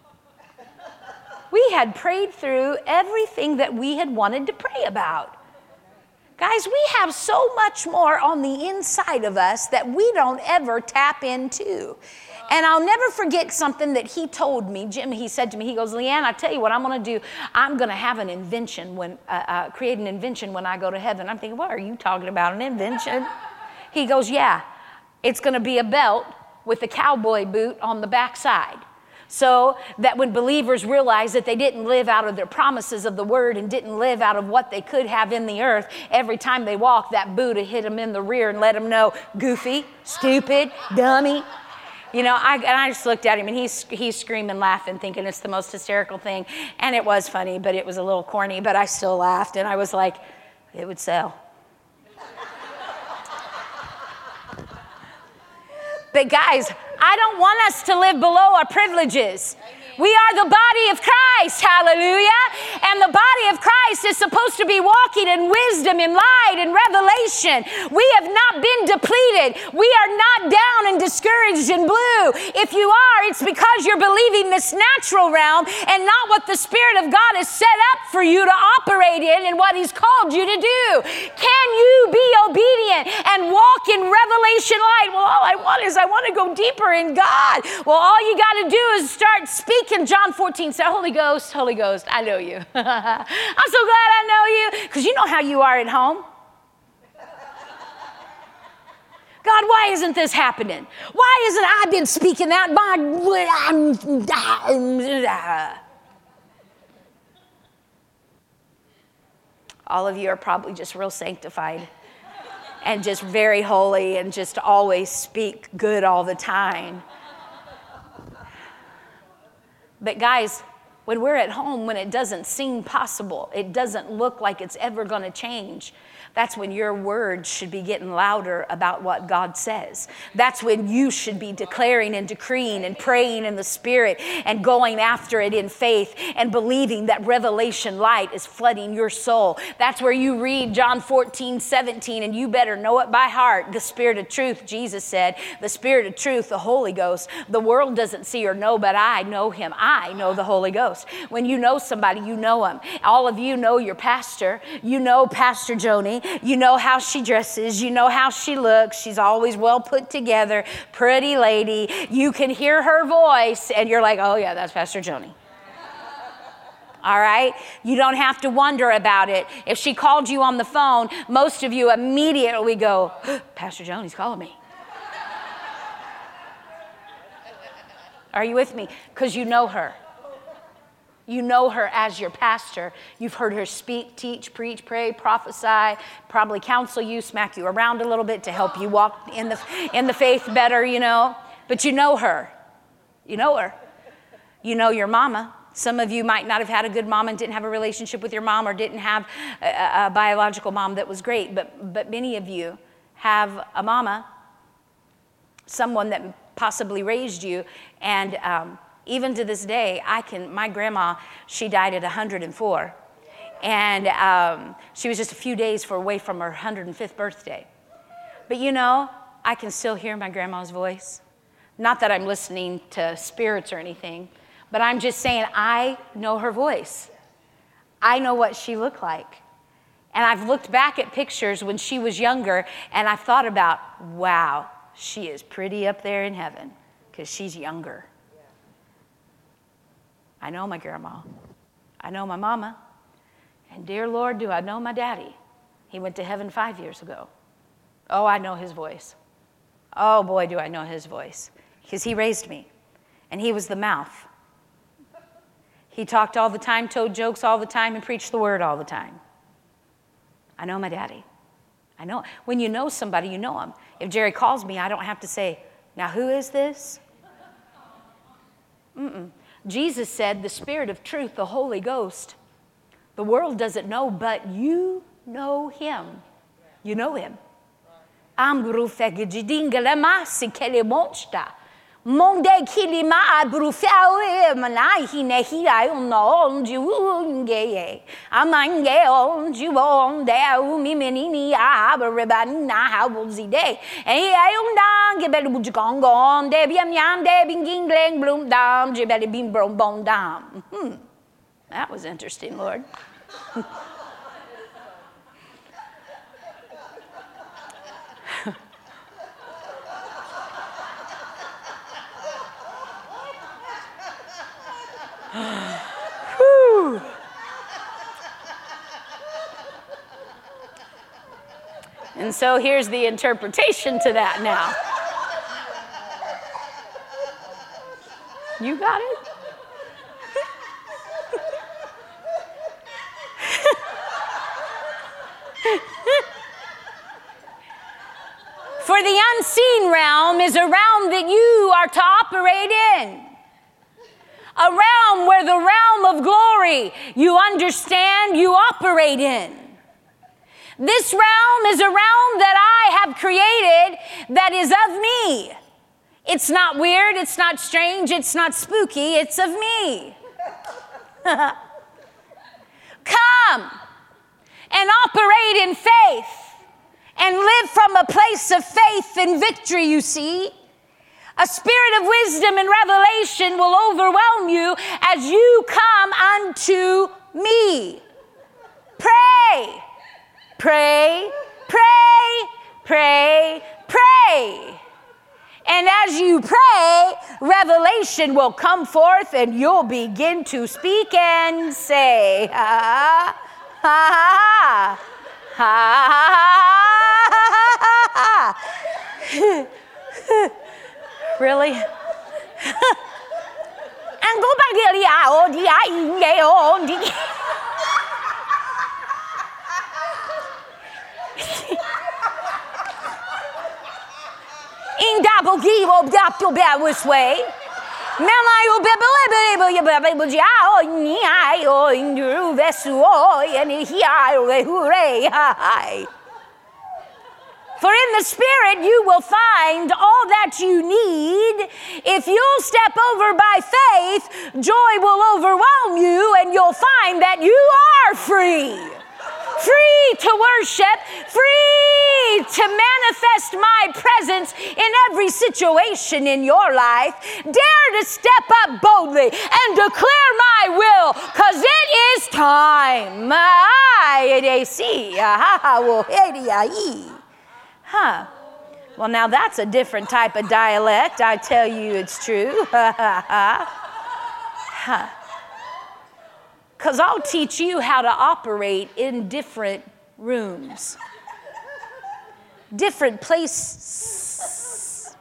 We had prayed through everything that we had wanted to pray about. Guys, we have so much more on the inside of us that we don't ever tap into. And I'll never forget something that he told me. Jim, he said to me, he goes, Leanne, I tell you what I'm going to do. I'm going to have an invention, create an invention when I go to heaven. I'm thinking, what are you talking about, an invention? He goes, yeah, it's going to be a belt with a cowboy boot on the backside. So that when believers realize that they didn't live out of their promises of the word and didn't live out of what they could have in the earth, every time they walk, that boot would hit them in the rear and let them know, goofy, stupid, dummy. You know, I just looked at him, and he's screaming, laughing, thinking it's the most hysterical thing. And it was funny, but it was a little corny, but I still laughed. And I was like, it would sell. But guys, I don't want us to live below our privileges. We are the body of Christ, hallelujah. And the body of Christ is supposed to be walking in wisdom, in light, in revelation. We have not been depleted. We are not down and discouraged and blue. If you are, it's because you're believing this natural realm and not what the Spirit of God has set up for you to operate in and what He's called you to do. Can you be obedient and walk in revelation light? Well, all I want to go deeper in God. Well, all you got to do is start speaking. John 14 said, Holy Ghost, I know you. I'm so glad I know you, because you know how you are at home. God, why isn't this happening? Why isn't I been speaking that? All of you are probably just real sanctified and just very holy and just always speak good all the time. But guys, when we're at home, when it doesn't seem possible, it doesn't look like it's ever going to change, that's when your words should be getting louder about what God says. That's when you should be declaring and decreeing and praying in the Spirit and going after it in faith and believing that revelation light is flooding your soul. That's where you read John 14:17, and you better know it by heart. The Spirit of truth, Jesus said, the Spirit of truth, the Holy Ghost. The world doesn't see or know, but I know him. I know the Holy Ghost. When you know somebody, you know him. All of you know your pastor. You know Pastor Joni. You know how she dresses. You know how she looks. She's always well put together, pretty lady. You can hear her voice, and you're like, oh, yeah, that's Pastor Joni. All right? You don't have to wonder about it. If she called you on the phone, most of you immediately go, Pastor Joni's calling me. Are you with me? Because you know her. You know her as your pastor. You've heard her speak, teach, preach, pray, prophesy, probably counsel you, smack you around a little bit to help you walk in the faith better, you know. But you know her. You know her. You know your mama. Some of you might not have had a good mom and didn't have a relationship with your mom, or didn't have a biological mom that was great. But many of you have a mama, someone that possibly raised you, and even to this day, my grandma, she died at 104. And she was just a few days away from her 105th birthday. But you know, I can still hear my grandma's voice. Not that I'm listening to spirits or anything, but I'm just saying I know her voice. I know what she looked like. And I've looked back at pictures when she was younger, and I've thought about, wow, she is pretty up there in heaven because she's younger. I know my grandma. I know my mama. And dear Lord, do I know my daddy. He went to heaven 5 years ago. Oh, I know his voice. Oh, boy, do I know his voice. Because he raised me. And he was the mouth. He talked all the time, told jokes all the time, and preached the word all the time. I know my daddy. I know. When you know somebody, you know him. If Jerry calls me, I don't have to say, now who is this? Jesus said, the Spirit of truth, the Holy Ghost, the world doesn't know, but you know him. You know him. Monde kilima brufau manai nehi no juunge amange on juon de mi menini aberibana hawzide e ayundang gebel bujgongon de biam yam de bingling bloom down jebel bim brom bon down. That was interesting, Lord. Whew. And so here's the interpretation to that now. You got it? For the unseen realm is a realm that you are to operate in. A realm where the realm of glory you understand you operate in. This realm is a realm that I have created that is of me. It's not weird, it's not strange, it's not spooky, it's of me. Come and operate in faith and live from a place of faith and victory, you see. A spirit of wisdom and revelation will overwhelm you as you come unto me. Pray, pray, pray, pray, pray. And as you pray, revelation will come forth and you'll begin to speak and say, ha, ha, ha, ha, ha, ha, ha. Really? And go back here. dabble givo dapto this way. Melayo bebel jao ni ayo indru vesu and hiai hooray hi. For in the Spirit you will find all that you need. If you'll step over by faith, joy will overwhelm you and you'll find that you are free. Free to worship, free to manifest my presence in every situation in your life. Dare to step up boldly and declare my will, because it is time. Huh. Well, now that's a different type of dialect. I tell you it's true. Huh. Because I'll teach you how to operate in different rooms, different places.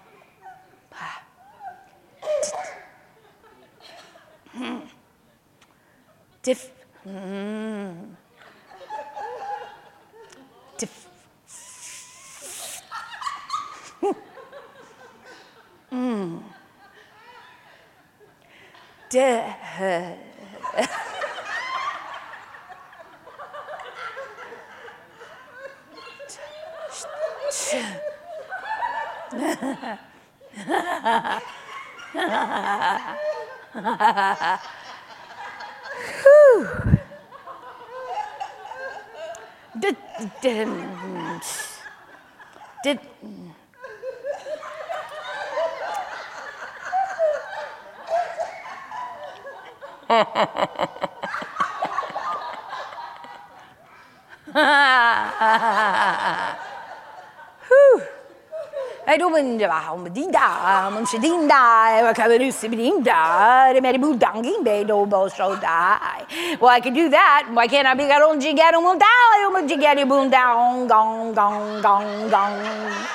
I don't want to well, I can do that. Why can't I be gong gong gong gong gong.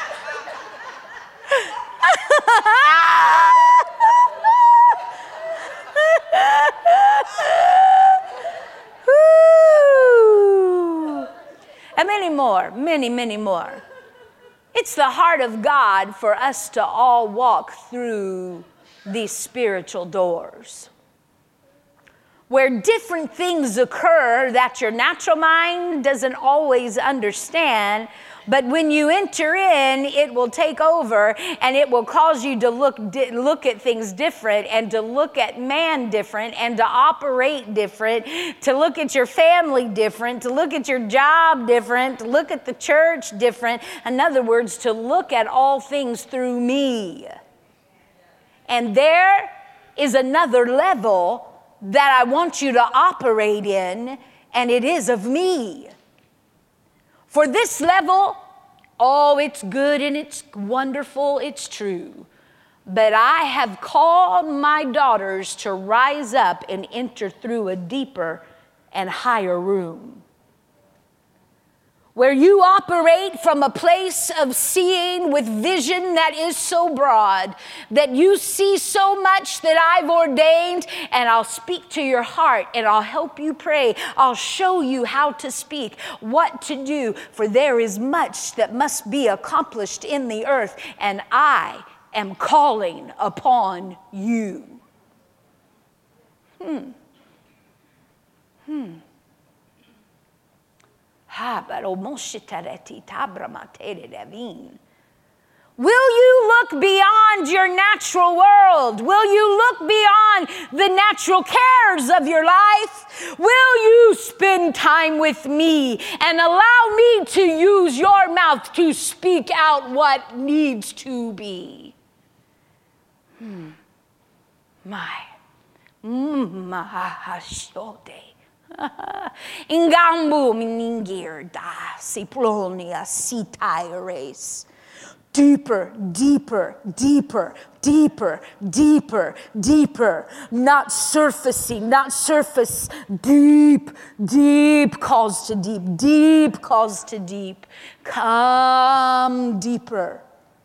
And many more. It's the heart of God for us to all walk through these spiritual doors, where different things occur that your natural mind doesn't always understand. But when you enter in, it will take over and it will cause you to look at things different and to look at man different and to operate different, to look at your family different, to look at your job different, to look at the church different. In other words, to look at all things through me. And there is another level that I want you to operate in, and it is of me. For this level, it's good and it's wonderful, it's true. But I have called my daughters to rise up and enter through a deeper and higher room, where you operate from a place of seeing with vision that is so broad, that you see so much that I've ordained, and I'll speak to your heart and I'll help you pray. I'll show you how to speak, what to do, for there is much that must be accomplished in the earth, and I am calling upon you. Will you look beyond your natural world? Will you look beyond the natural cares of your life? Will you spend time with me and allow me to use your mouth to speak out what needs to be? Ingambu miningir da sipronia sitaires. Deeper, deeper, deeper, deeper, deeper, deeper. Not surfacing, not surface. Deep, deep calls to deep. Deep calls to deep. Come deeper.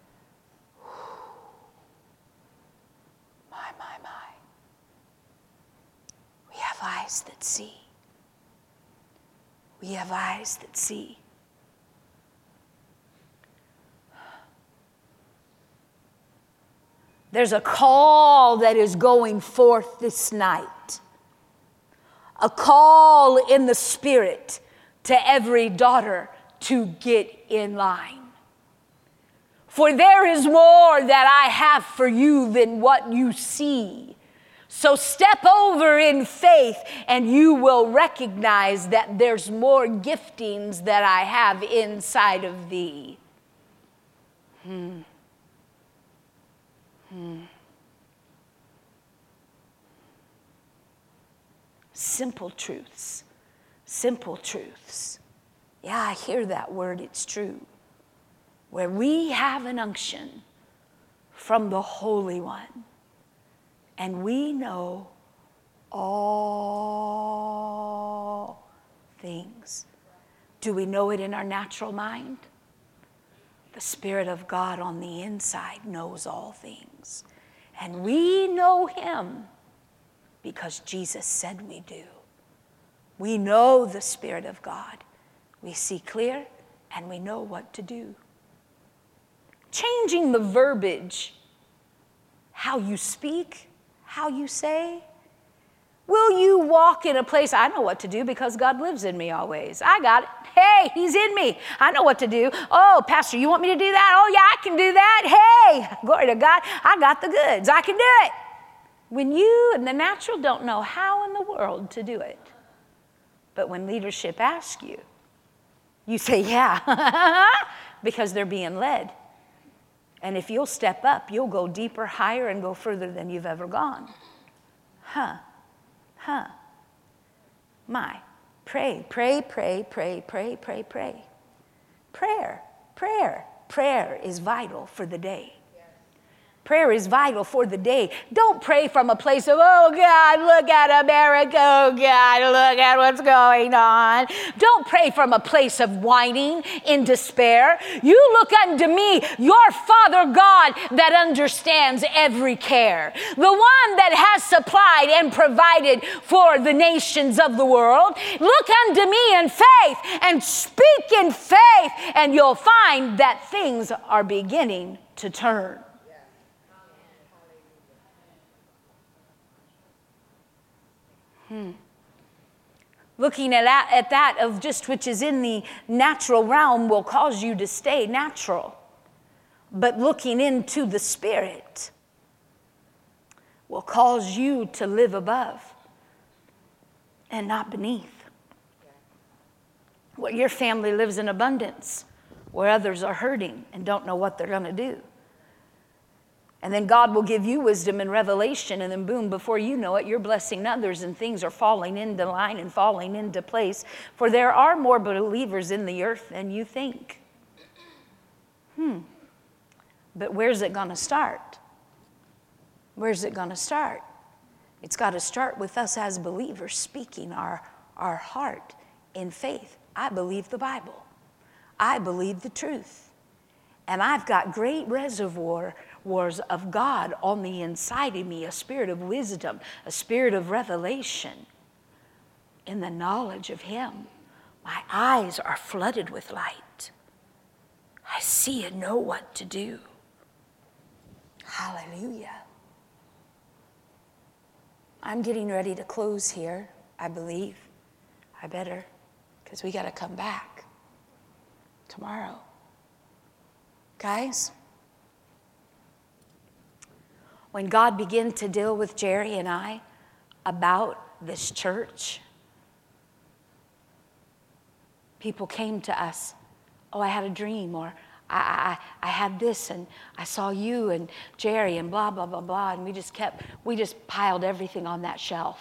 My. We have eyes that see. We have eyes that see. There's a call that is going forth this night. A call in the Spirit to every daughter to get in line. For there is more that I have for you than what you see. So step over in faith and you will recognize that there's more giftings that I have inside of thee. Simple truths. Simple truths. Yeah, I hear that word. It's true. Where we have an unction from the Holy One, and we know all things. Do we know it in our natural mind? The Spirit of God on the inside knows all things. And we know Him because Jesus said we do. We know the Spirit of God. We see clear and we know what to do. Changing the verbiage, how you speak, how you say. Will you walk in a place, I know what to do because God lives in me always. I got it. Hey, He's in me. I know what to do. Oh, Pastor, you want me to do that? Oh, yeah, I can do that. Hey, glory to God. I got the goods. I can do it. When you in the natural don't know how in the world to do it. But when leadership asks you, you say, yeah, because they're being led. And if you'll step up, you'll go deeper, higher, and go further than you've ever gone. My. Pray, pray, pray, pray, pray, pray, pray. Prayer is vital for the day. Prayer is vital for the day. Don't pray from a place of, oh God, look at America. Oh God, look at what's going on. Don't pray from a place of whining in despair. You look unto me, your Father God that understands every care. The one that has supplied and provided for the nations of the world. Look unto me in faith and speak in faith, and you'll find that things are beginning to turn. Looking at that of just which is in the natural realm will cause you to stay natural. But looking into the Spirit will cause you to live above and not beneath. Where your family lives in abundance, where others are hurting and don't know what they're going to do. And then God will give you wisdom and revelation, and then boom, before you know it, you're blessing others and things are falling into line and falling into place. For there are more believers in the earth than you think. But where's it going to start? Where's it going to start? It's got to start with us as believers speaking our heart in faith. I believe the Bible. I believe the truth. And I've got great reservoirs of God on the inside of me, a spirit of wisdom, a spirit of revelation in the knowledge of Him. My eyes are flooded with light. I see and know what to do. Hallelujah. I'm getting ready to close here, I believe. I better, because we got to come back tomorrow. Guys, when God began to deal with Jerry and I about this church, people came to us, oh, I had a dream, or I had this, and I saw you and Jerry and blah, blah, blah, blah, and we just piled everything on that shelf.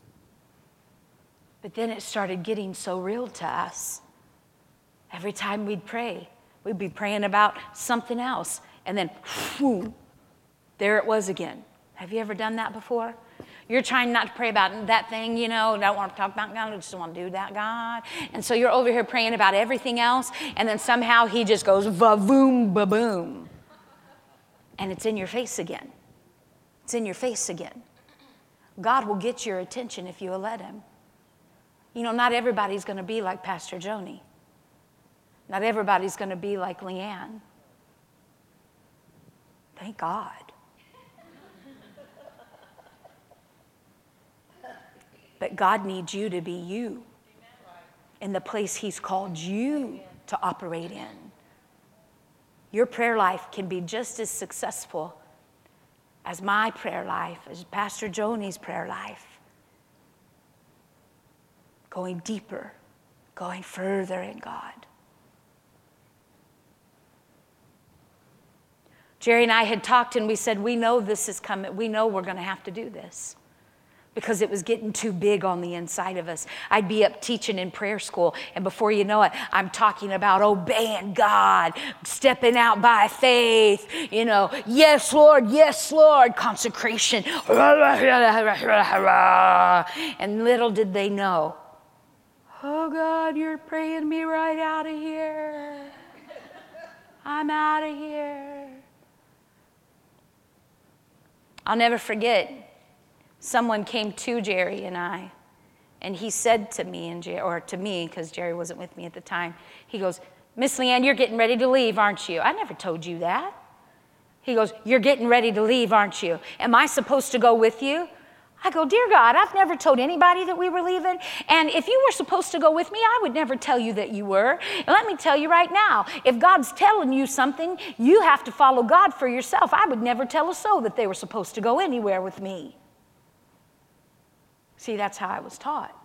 But then it started getting so real to us. Every time we'd pray, we'd be praying about something else, and then, whoo, there it was again. Have you ever done that before? You're trying not to pray about that thing, don't want to talk about God, I just don't want to do that, God. And so you're over here praying about everything else, and then somehow He just goes, va-voom, ba-boom. And it's in your face again. It's in your face again. God will get your attention if you will let Him. Not everybody's going to be like Pastor Joni. Not everybody's going to be like Leanne. Thank God. But God needs you to be you in the place he's called you to operate in. Your prayer life can be just as successful as my prayer life, as Pastor Joni's prayer life. Going deeper, going further in God. Jerry and I had talked and we said, we know this is coming. We know we're going to have to do this. Because it was getting too big on the inside of us. I'd be up teaching in prayer school, and before you know it, I'm talking about obeying God, stepping out by faith, yes, Lord, consecration. And little did they know, oh God, you're praying me right out of here. I'm out of here. I'll never forget. Someone came to Jerry and I, and he said to me, because Jerry wasn't with me at the time, he goes, Miss Leanne, you're getting ready to leave, aren't you? I never told you that. He goes, you're getting ready to leave, aren't you? Am I supposed to go with you? I go, dear God, I've never told anybody that we were leaving. And if you were supposed to go with me, I would never tell you that you were. And let me tell you right now, if God's telling you something, you have to follow God for yourself. I would never tell a soul that they were supposed to go anywhere with me. See, that's how I was taught.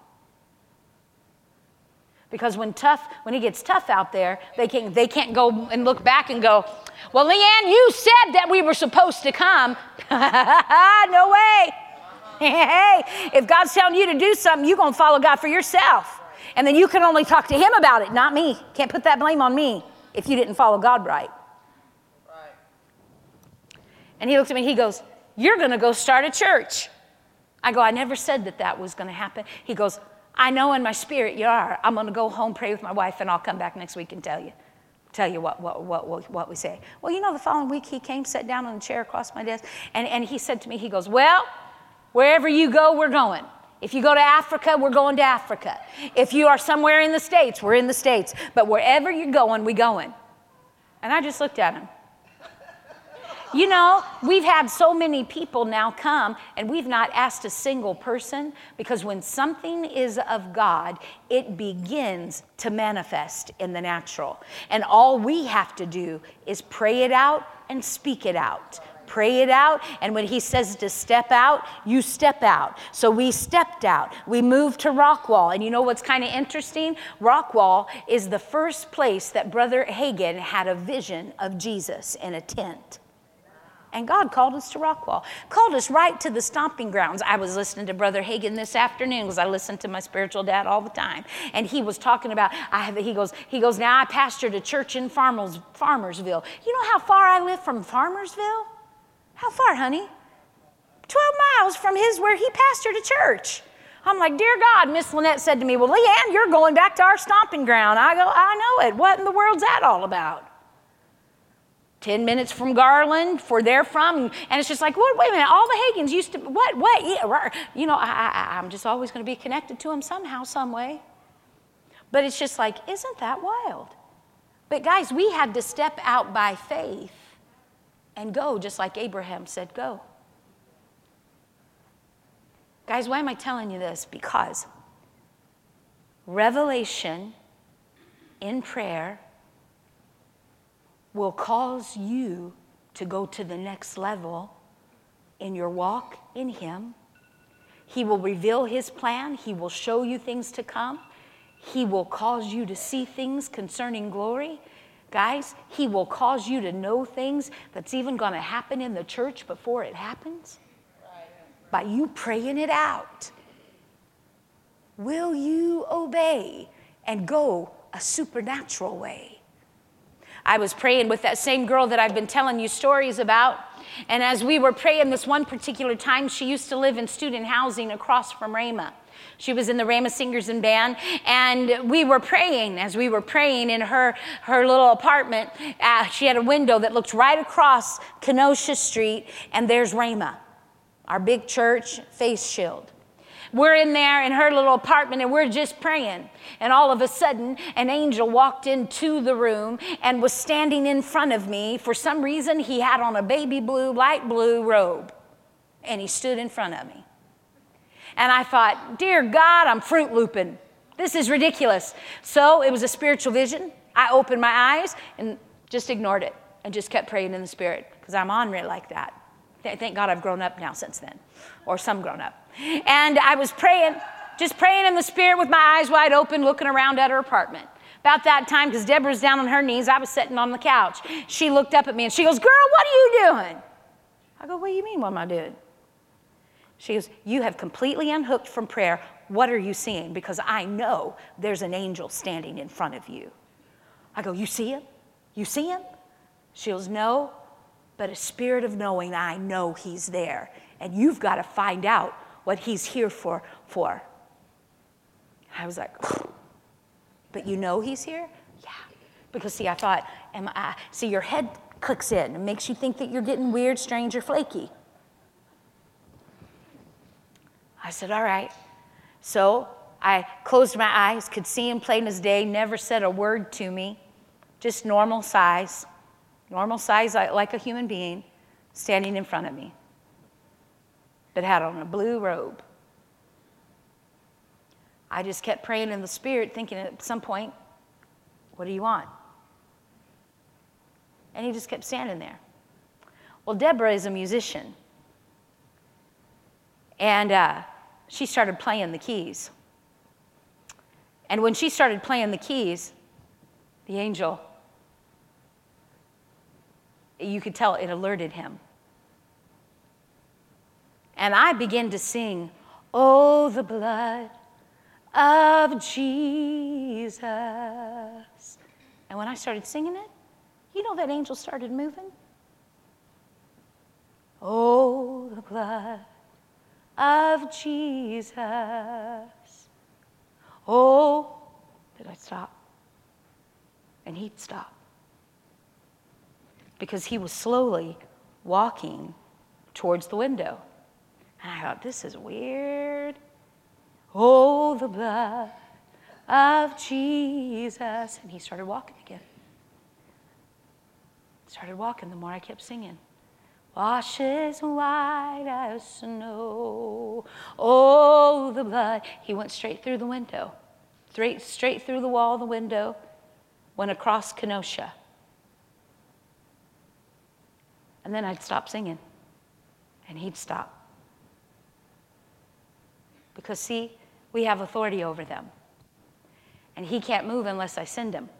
Because when it gets tough out there, they can't go and look back and go, well, Leanne, you said that we were supposed to come. No way. Hey, if God's telling you to do something, you're going to follow God for yourself. And then you can only talk to him about it, not me. Can't put that blame on me if you didn't follow God right. And he looked at me, he goes, you're going to go start a church. I go, I never said that was going to happen. He goes, I know in my spirit you are. I'm going to go home, pray with my wife, and I'll come back next week and tell you what we say. Well, the following week he came, sat down on a chair across my desk, and he said to me, he goes, well, wherever you go, we're going. If you go to Africa, we're going to Africa. If you are somewhere in the States, we're in the States. But wherever you're going, we're going. And I just looked at him. We've had so many people now come, and we've not asked a single person, because when something is of God, it begins to manifest in the natural. And all we have to do is pray it out and speak it out. Pray it out, and when he says to step out, you step out. So we stepped out. We moved to Rockwall, and you know what's kind of interesting? Rockwall is the first place that Brother Hagin had a vision of Jesus in a tent. And God called us to Rockwall, called us right to the stomping grounds. I was listening to Brother Hagin this afternoon because I listen to my spiritual dad all the time. And he was talking about, he goes, now I pastored a church in Farmersville. You know how far I live from Farmersville? How far, honey? 12 miles from where he pastored a church. I'm like, dear God, Miss Lynette said to me, well, Leanne, you're going back to our stomping ground. I go, I know it. What in the world's that all about? 10 minutes from Garland, where they're from. And it's just like, wait a minute, all the Hagins used to, what? Yeah, I'm just always going to be connected to them somehow, some way. But it's just like, isn't that wild? But guys, we had to step out by faith and go, just like Abraham said, go. Guys, why am I telling you this? Because revelation in prayer will cause you to go to the next level in your walk in him. He will reveal his plan. He will show you things to come. He will cause you to see things concerning glory. Guys, he will cause you to know things that's even going to happen in the church before it happens. By you praying it out. Will you obey and go a supernatural way? I was praying with that same girl that I've been telling you stories about. And as we were praying this one particular time, she used to live in student housing across from Rhema. She was in the Rhema Singers and Band. And we were praying. As we were praying in her little apartment, she had a window that looked right across Kenosha Street. And there's Rhema, our big church, face shield. We're in there in her little apartment and we're just praying. And all of a sudden, an angel walked into the room and was standing in front of me. For some reason, he had on a baby blue, light blue robe. And he stood in front of me. And I thought, dear God, I'm Fruit Looping. This is ridiculous. So it was a spiritual vision. I opened my eyes and just ignored it and just kept praying in the Spirit because I'm ornery like that. Thank God I've grown up now since then, or some grown up. And I was praying, just praying in the Spirit with my eyes wide open, looking around at her apartment. About that time, because Deborah's down on her knees, I was sitting on the couch. She looked up at me and she goes, girl, what are you doing? I go, what do you mean, what am I doing? She goes, you have completely unhooked from prayer. What are you seeing? Because I know there's an angel standing in front of you. I go, you see him? You see him? She goes, no, but a spirit of knowing, I know he's there. And you've got to find out what he's here for. I was like, but you know he's here? Yeah. Because see, I thought, see, your head clicks in and makes you think that you're getting weird, strange, or flaky. I said, all right. So I closed my eyes, could see him plain as day, never said a word to me, just normal size like a human being, standing in front of me, but had on a blue robe. I just kept praying in the Spirit, thinking at some point, what do you want? And he just kept standing there. Well, Deborah is a musician. And she started playing the keys. And when she started playing the keys, the angel, you could tell it alerted him. And I began to sing, oh, the blood of Jesus. And when I started singing it, you know that angel started moving? Oh, the blood of Jesus. Oh, did I stop? And he'd stop. Because he was slowly walking towards the window. And I thought, this is weird. Oh, the blood of Jesus. And he started walking again. Started walking the more I kept singing. Washes white as snow. Oh, the blood. He went straight through the window. Straight through the wall of the window. Went across Kenosha. And then I'd stop singing. And he'd stop. Because, see, we have authority over them. And he can't move unless I send him.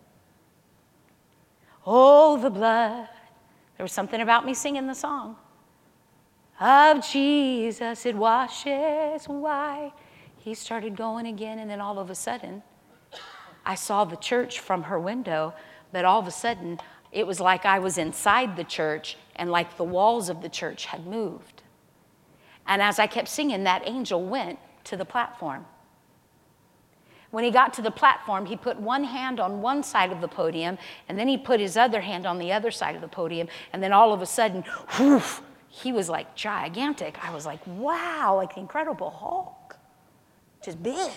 Oh, the blood. There was something about me singing the song. Of Jesus, it washes white. He started going again, and then all of a sudden, I saw the church from her window, but all of a sudden, it was like I was inside the church, and like the walls of the church had moved. And as I kept singing, that angel went to the platform. When he got to the platform, he put one hand on one side of the podium, and then he put his other hand on the other side of the podium, and then all of a sudden, whoosh, he was like gigantic. I was like, wow, like the Incredible Hulk, just big.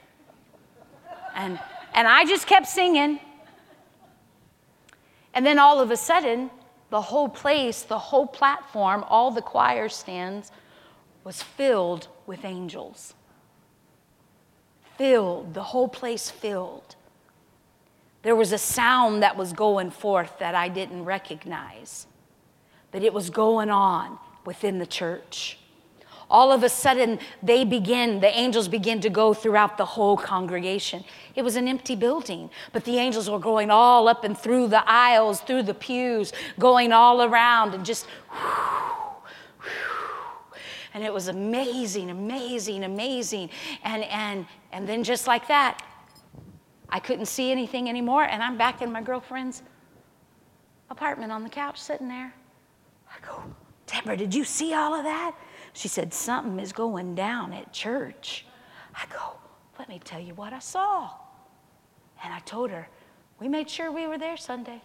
And I just kept singing. And then all of a sudden, the whole place, the whole platform, all the choir stands was filled with angels. Filled, the whole place filled. There was a sound that was going forth that I didn't recognize, but it was going on within the church. All of a sudden, the angels begin to go throughout the whole congregation. It was an empty building, but the angels were going all up and through the aisles, through the pews, going all around and just and it was amazing, amazing, amazing. And then just like that, I couldn't see anything anymore, and I'm back in my girlfriend's apartment on the couch sitting there. I go, Deborah, did you see all of that? She said, something is going down at church. I go, let me tell you what I saw. And I told her, we made sure we were there Sunday.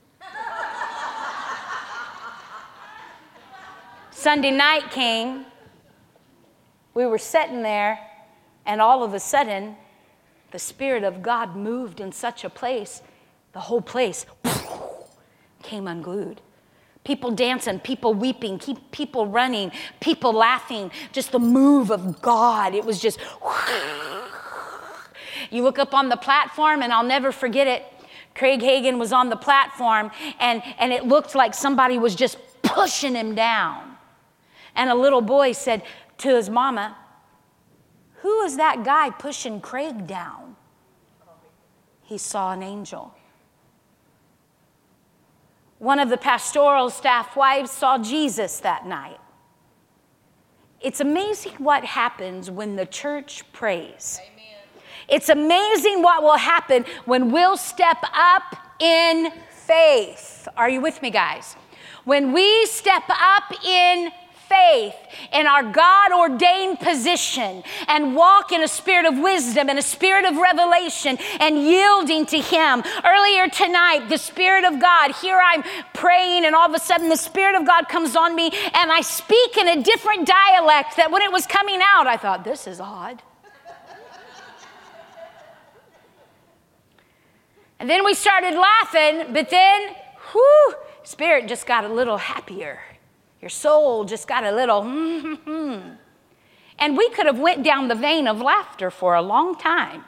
Sunday night came. We were sitting there, and all of a sudden, the Spirit of God moved in such a place, the whole place came unglued. People dancing, people weeping, people running, people laughing, just the move of God. It was just, you look up on the platform, and I'll never forget it. Craig Hagin was on the platform, and it looked like somebody was just pushing him down. And a little boy said to his mama, "Who is that guy pushing Craig down?" He saw an angel. One of the pastoral staff wives saw Jesus that night. It's amazing what happens when the church prays. Amen. It's amazing what will happen when we'll step up in faith. Are you with me, guys? When we step up in faith in our God-ordained position and walk in a spirit of wisdom and a spirit of revelation and yielding to Him. Earlier tonight, the Spirit of God, here I'm praying, and all of a sudden the Spirit of God comes on me, and I speak in a different dialect that when it was coming out, I thought, this is odd. And then we started laughing, but then, Spirit just got a little happier. Your soul just got a little, And we could have went down the vein of laughter for a long time.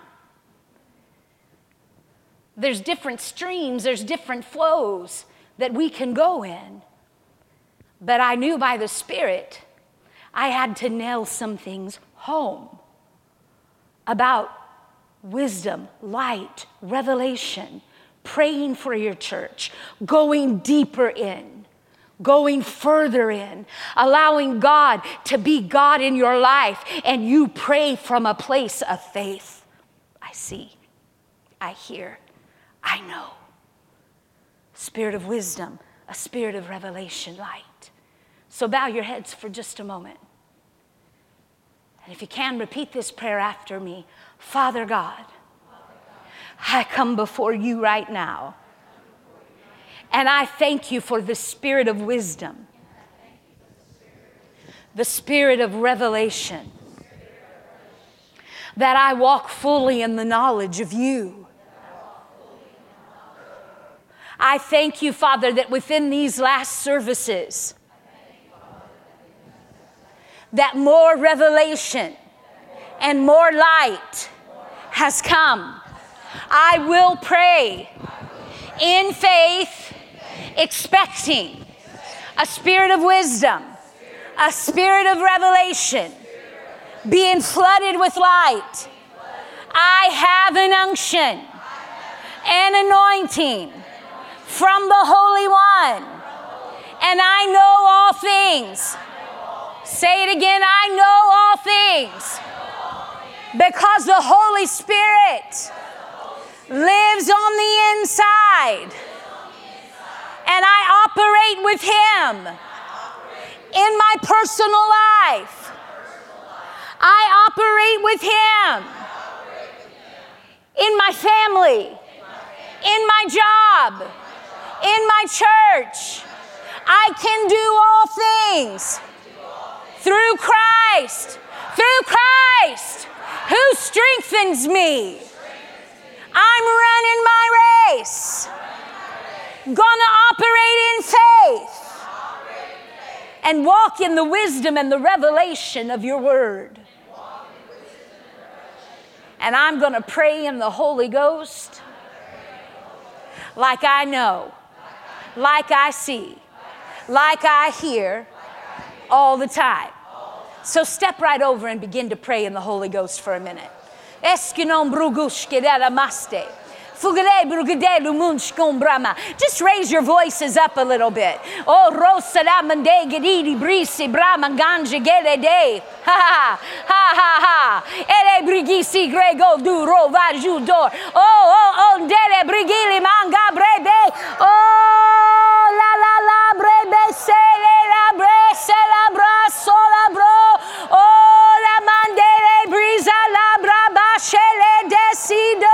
There's different streams, there's different flows that we can go in. But I knew by the Spirit, I had to nail some things home about wisdom, light, revelation, praying for your church, going deeper in, going further in, allowing God to be God in your life, and you pray from a place of faith. I see, I hear, I know. Spirit of wisdom, a spirit of revelation, light. So bow your heads for just a moment. And if you can, repeat this prayer after me. Father God, I come before you right now, and I thank you for the spirit of wisdom, the spirit of revelation, that I walk fully in the knowledge of you. I thank you, Father, that within these last services, that more revelation and more light has come. I will pray in faith, expecting a spirit of wisdom, a spirit of revelation, being flooded with light. I have an unction and anointing from the Holy One, and I know all things. Say it again, I know all things, because the Holy Spirit lives on the inside, and I operate with Him in my personal life. I operate with Him in my family, in my job, in my church. I can do all things through Christ who strengthens me. I'm running my race. Gonna operate in faith and walk in the wisdom and the revelation of your word. And I'm gonna pray in the Holy Ghost like I know, like I see, like I hear all the time. So step right over and begin to pray in the Holy Ghost for a minute. Just raise your voices up a little bit. Oh, Rosada Mandegedi Brisi Brahma Ganja Gede. Ha ha ha ha. Ere Brigisi Grego Duro Vajudor. Oh, Dere Brigili Manga Brebe. Oh, la Brebe Sele la Bre Sela Bra Sola Bro. Oh, la Mandere Brisa la Braba Shele Decido.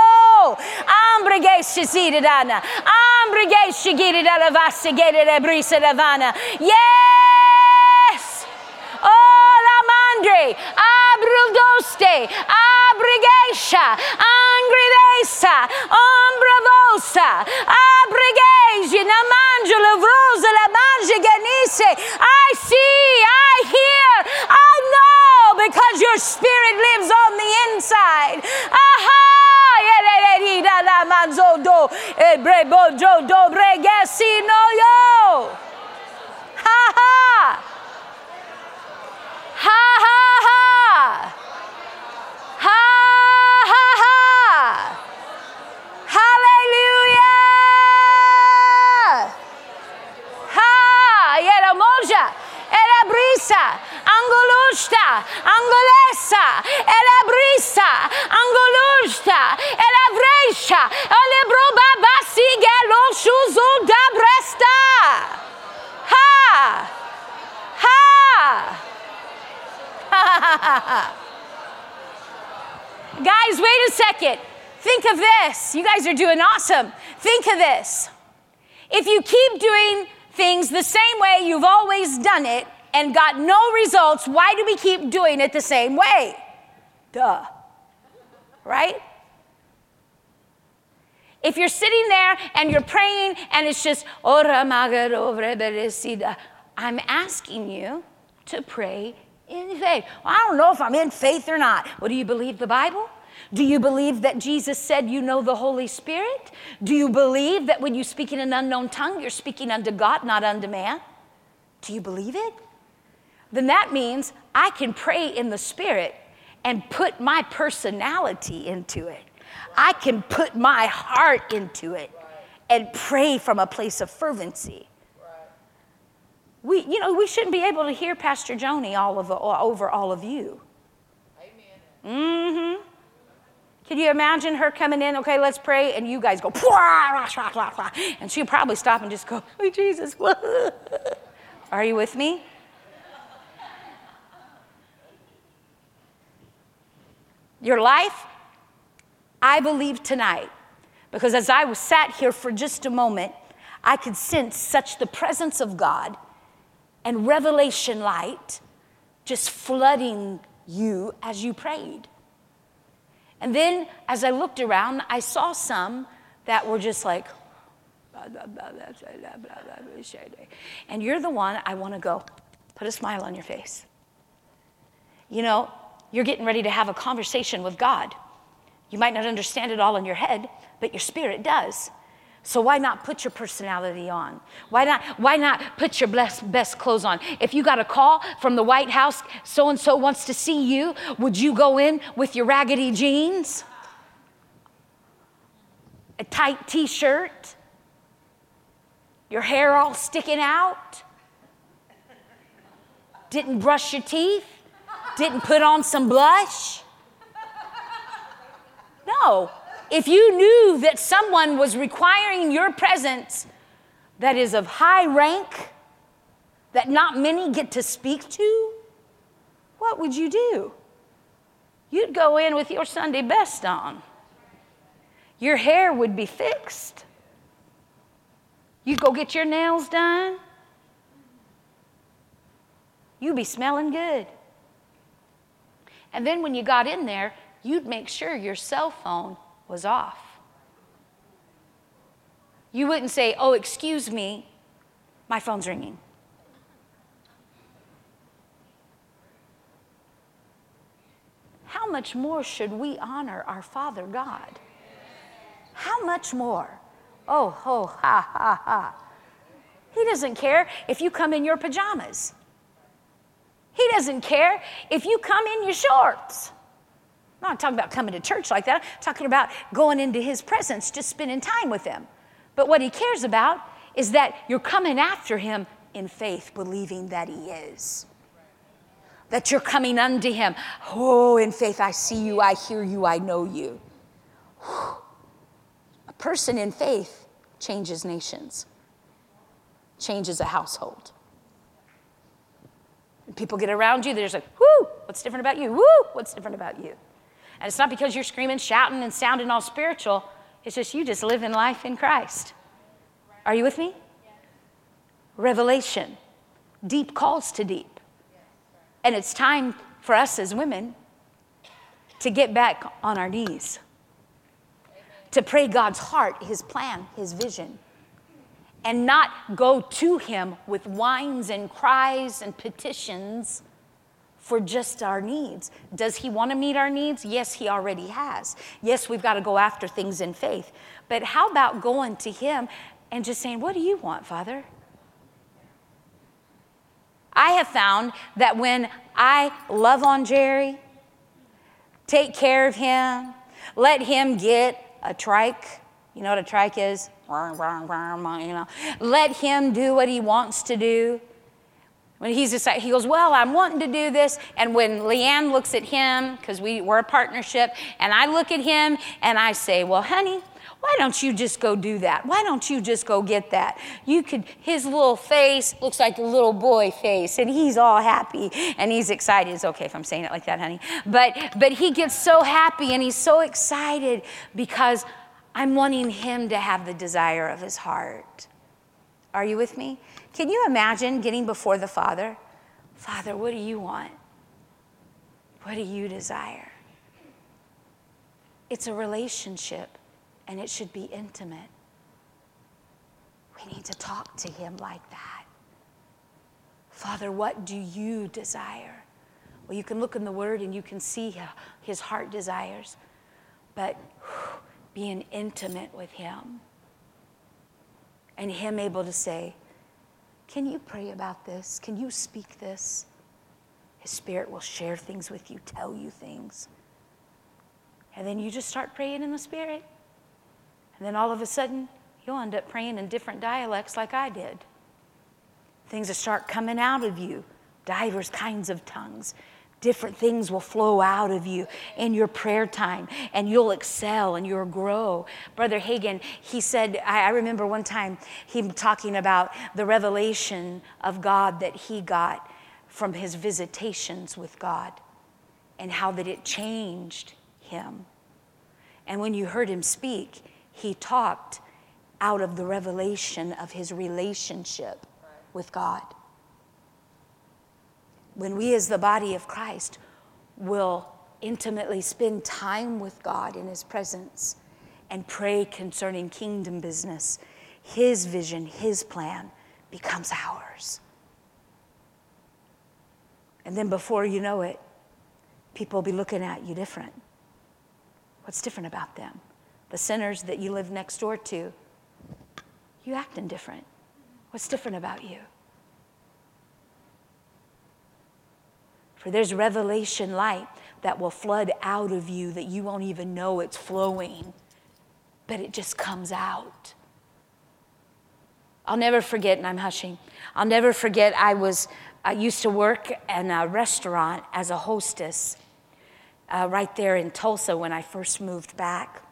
Yes. Oh, la mandre, abrudoste, abrigesha, angrivesa, ombravosa, abregeji, namangelo, vrosa, la mange, Ebrebo jo dobre gesino yo. Ha ha. Ha ha ha. Ha ha ha. Hallelujah. Ha. Yera moja. Era brisa. Angolusta. Angolesa. Era brisa. Angolusta. Era vreisha. Alebro babasi gelo shuzu da bresta. Ha. Ha. Guys, wait a second. Think of this. You guys are doing awesome. Think of this. If you keep doing things the same way you've always done it and got no results, why do we keep doing it the same way? Duh. Right? If you're sitting there and you're praying and it's just, I'm asking you to pray in faith. Well, I don't know if I'm in faith or not. Well, do you believe the Bible? Do you believe that Jesus said you know the Holy Spirit? Do you believe that when you speak in an unknown tongue, you're speaking unto God, not unto man? Do you believe it? Then that means I can pray in the Spirit and put my personality into it. I can put my heart into it and pray from a place of fervency. We shouldn't be able to hear Pastor Joni over all of you. Amen. Mm-hmm. Can you imagine her coming in, okay, let's pray, and you guys go, and she'll probably stop and just go, oh, Jesus. Are you with me? Your life, I believe tonight, because as I was sat here for just a moment, I could sense such the presence of God and revelation light just flooding you as you prayed. And then as I looked around, I saw some that were just like, and you're the one I want to go, put a smile on your face. You know, you're getting ready to have a conversation with God. You might not understand it all in your head, but your spirit does. So why not put your personality on? Why not put your best clothes on? If you got a call from the White House, so-and-so wants to see you, would you go in with your raggedy jeans? A tight t-shirt? Your hair all sticking out? Didn't brush your teeth? Didn't put on some blush? No. If you knew that someone was requiring your presence that is of high rank, that not many get to speak to, what would you do? You'd go in with your Sunday best on. Your hair would be fixed. You'd go get your nails done. You'd be smelling good. And then when you got in there, you'd make sure your cell phone was off. You wouldn't say, oh, excuse me, my phone's ringing. How much more should we honor our Father God? How much more? Oh, ho, ha, ha, ha. He doesn't care if you come in your pajamas. He doesn't care if you come in your shorts. I'm not talking about coming to church like that. I'm talking about going into his presence, just spending time with him. But what he cares about is that you're coming after him in faith, believing that he is. That you're coming unto him. Oh, in faith, I see you, I hear you, I know you. Whew. A person in faith changes nations, changes a household. And people get around you, they're just like, whoo, what's different about you? Woo, what's different about you? And it's not because you're screaming, shouting, and sounding all spiritual. It's just you just living life in Christ. Are you with me? Revelation. Deep calls to deep. And it's time for us as women to get back on our knees. To pray God's heart, his plan, his vision. And not go to him with whines and cries and petitions for just our needs. Does he want to meet our needs? Yes, he already has. Yes, we've got to go after things in faith. But how about going to him and just saying, what do you want, Father? I have found that when I love on Jerry, take care of him, let him get a trike. You know what a trike is? Let him do what he wants to do. When he goes, well, I'm wanting to do this. And when Leanne looks at him, because we're a partnership, and I look at him and I say, well, honey, why don't you just go do that? Why don't you just go get that? His little face looks like a little boy face, and he's all happy and he's excited. It's okay if I'm saying it like that, honey. But he gets so happy and he's so excited because I'm wanting him to have the desire of his heart. Are you with me? Can you imagine getting before the Father? Father, what do you want? What do you desire? It's a relationship, and it should be intimate. We need to talk to him like that. Father, what do you desire? Well, you can look in the Word and you can see his heart desires, but being intimate with him and him able to say, can you pray about this? Can you speak this? His Spirit will share things with you, tell you things. And then you just start praying in the Spirit. And then all of a sudden, you'll end up praying in different dialects like I did. Things will start coming out of you, divers kinds of tongues. Different things will flow out of you in your prayer time, and you'll excel and you'll grow. Brother Hagin, he said, I remember one time him talking about the revelation of God that he got from his visitations with God and how that it changed him. And when you heard him speak, he talked out of the revelation of his relationship with God. When we as the body of Christ will intimately spend time with God in his presence and pray concerning kingdom business, his vision, his plan becomes ours. And then before you know it, people will be looking at you different. What's different about them? The sinners that you live next door to, you acting different. What's different about you? For there's revelation light that will flood out of you that you won't even know it's flowing, but it just comes out. I'll never forget, and I'm hushing, I'll never forget I used to work in a restaurant as a hostess right there in Tulsa when I first moved back.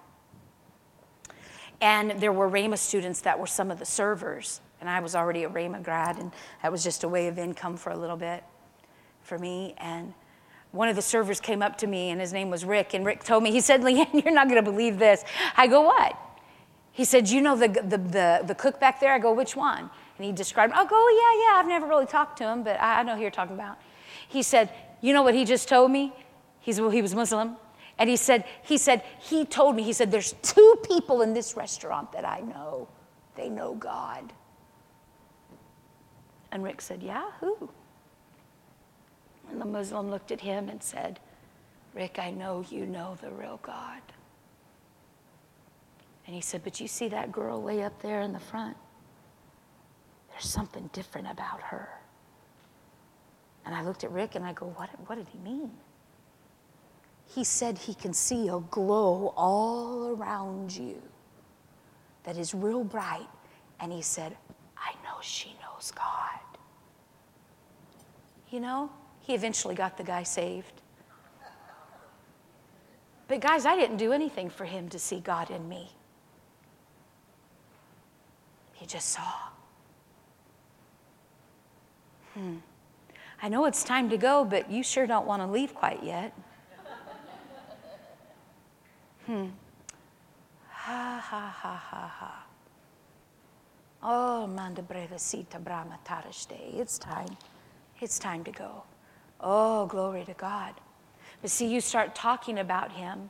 And there were Rhema students that were some of the servers, and I was already a Rhema grad, and that was just a way of income for a little bit for me. And one of the servers came up to me, and his name was Rick, and Rick told me, he said, Leanne, you're not going to believe this. I go, what? He said, you know the cook back there? I go, which one? And he described, I go, oh, yeah, I've never really talked to him, but I know who you're talking about. He said, you know what he just told me? He was Muslim. And he said, he told me, he said, there's 2 people in this restaurant that I know. They know God. And Rick said, yeah, who? And the Muslim looked at him and said, Rick, I know you know the real God. And he said, but you see that girl way up there in the front? There's something different about her. And I looked at Rick and I go, what did he mean? He said he can see a glow all around you that is real bright. And he said, I know she knows God. You know, he eventually got the guy saved. But guys, I didn't do anything for him to see God in me. He just saw. I know it's time to go, but you sure don't want to leave quite yet. Ha, ha, ha, ha, ha. Oh, manda brevesita brahma tarashte. It's time. It's time to go. Oh, glory to God. But see, you start talking about him,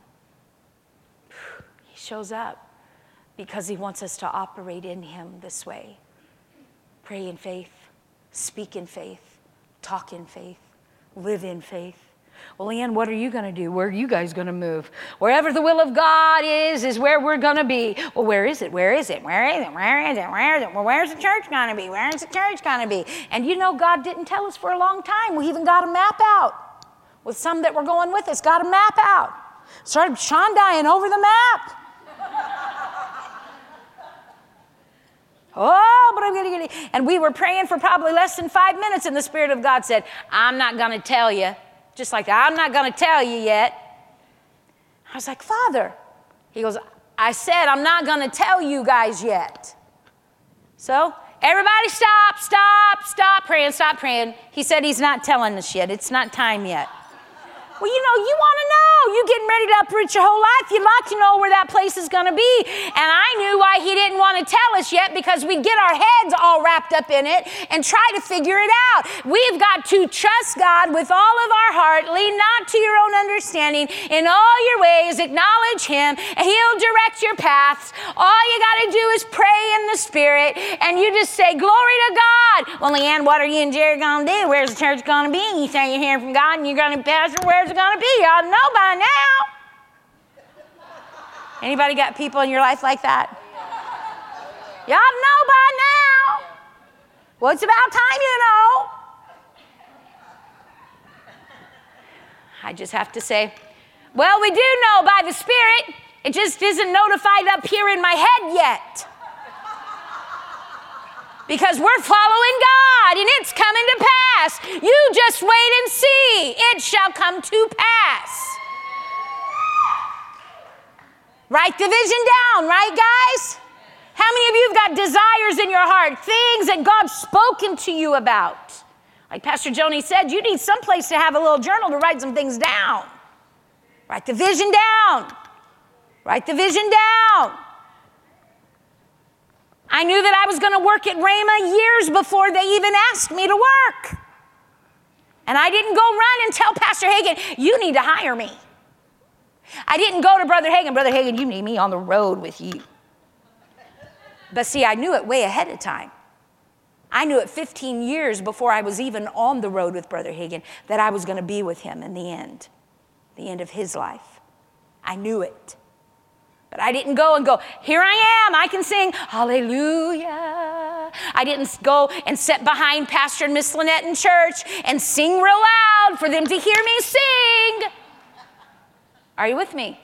he shows up because he wants us to operate in him this way. Pray in faith, speak in faith, talk in faith, Live in faith. Well, Leanne, what are you going to do? Where are you guys going to move? Wherever the will of God is where we're going to be. Well, where is it? Where is it? Where is it? Where is it? Where is it? Well, where's the church going to be? Where's the church going to be? And you know, God didn't tell us for a long time. We even got a map out. With some that were going with us, got a map out. Started Shondaing over the map. Oh, but I'm going to get it. And we were praying for probably less than 5 minutes, and the Spirit of God said, I'm not going to tell you. Just like that, I'm not going to tell you yet. I was like, Father. He goes, I said I'm not going to tell you guys yet. So everybody stop praying. He said he's not telling us yet. It's not time yet. Well, you know, you want to know. You're getting ready to uproot your whole life. You'd like to know where that place is going to be. And I knew why he didn't want to tell us yet, because we'd get our heads all wrapped up in it and try to figure it out. We've got to trust God with all of our heart. Lean not to your own understanding. In all your ways, acknowledge him. And he'll direct your paths. All you got to do is pray in the Spirit, and you just say, glory to God. Well, Leanne, what are you and Jerry going to do? Where's the church going to be? You say you're hearing from God, and you're going to pastor. Where's it going to be? Y'all know by now. Anybody got people in your life like that? Y'all know by now. Well, it's about time you know. I just have to say, well, we do know by the Spirit. It just isn't notified up here in my head yet. Because we're following God, and it's coming to pass. You just wait and see. It shall come to pass. Write the vision down, right, guys? How many of you have got desires in your heart, things that God's spoken to you about? Like Pastor Joni said, you need someplace to have a little journal to write some things down. Write the vision down. Write the vision down. I knew that I was going to work at Rhema years before they even asked me to work. And I didn't go run and tell Pastor Hagin, you need to hire me. I didn't go to Brother Hagin, Brother Hagin, you need me on the road with you. But see, I knew it way ahead of time. I knew it 15 years before I was even on the road with Brother Hagin that I was going to be with him in the end of his life. I knew it. But I didn't go and go, here I am, I can sing hallelujah. I didn't go and sit behind Pastor and Miss Lynette in church and sing real loud for them to hear me sing. Are you with me?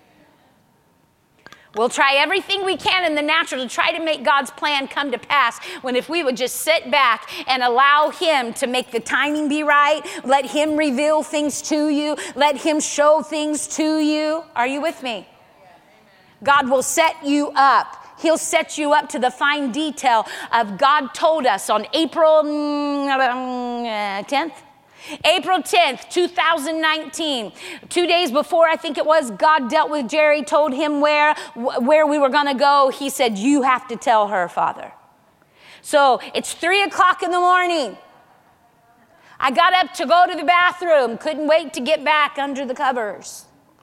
We'll try everything we can in the natural to try to make God's plan come to pass, when if we would just sit back and allow him to make the timing be right, let him reveal things to you, let him show things to you. Are you with me? God will set you up. He'll set you up to the fine detail of God told us on April 10th. April 10th, 2019, 2 days before I think it was, God dealt with Jerry, told him where we were going to go. He said, you have to tell her, Father. So it's 3 o'clock in the morning. I got up to go to the bathroom, couldn't wait to get back under the covers.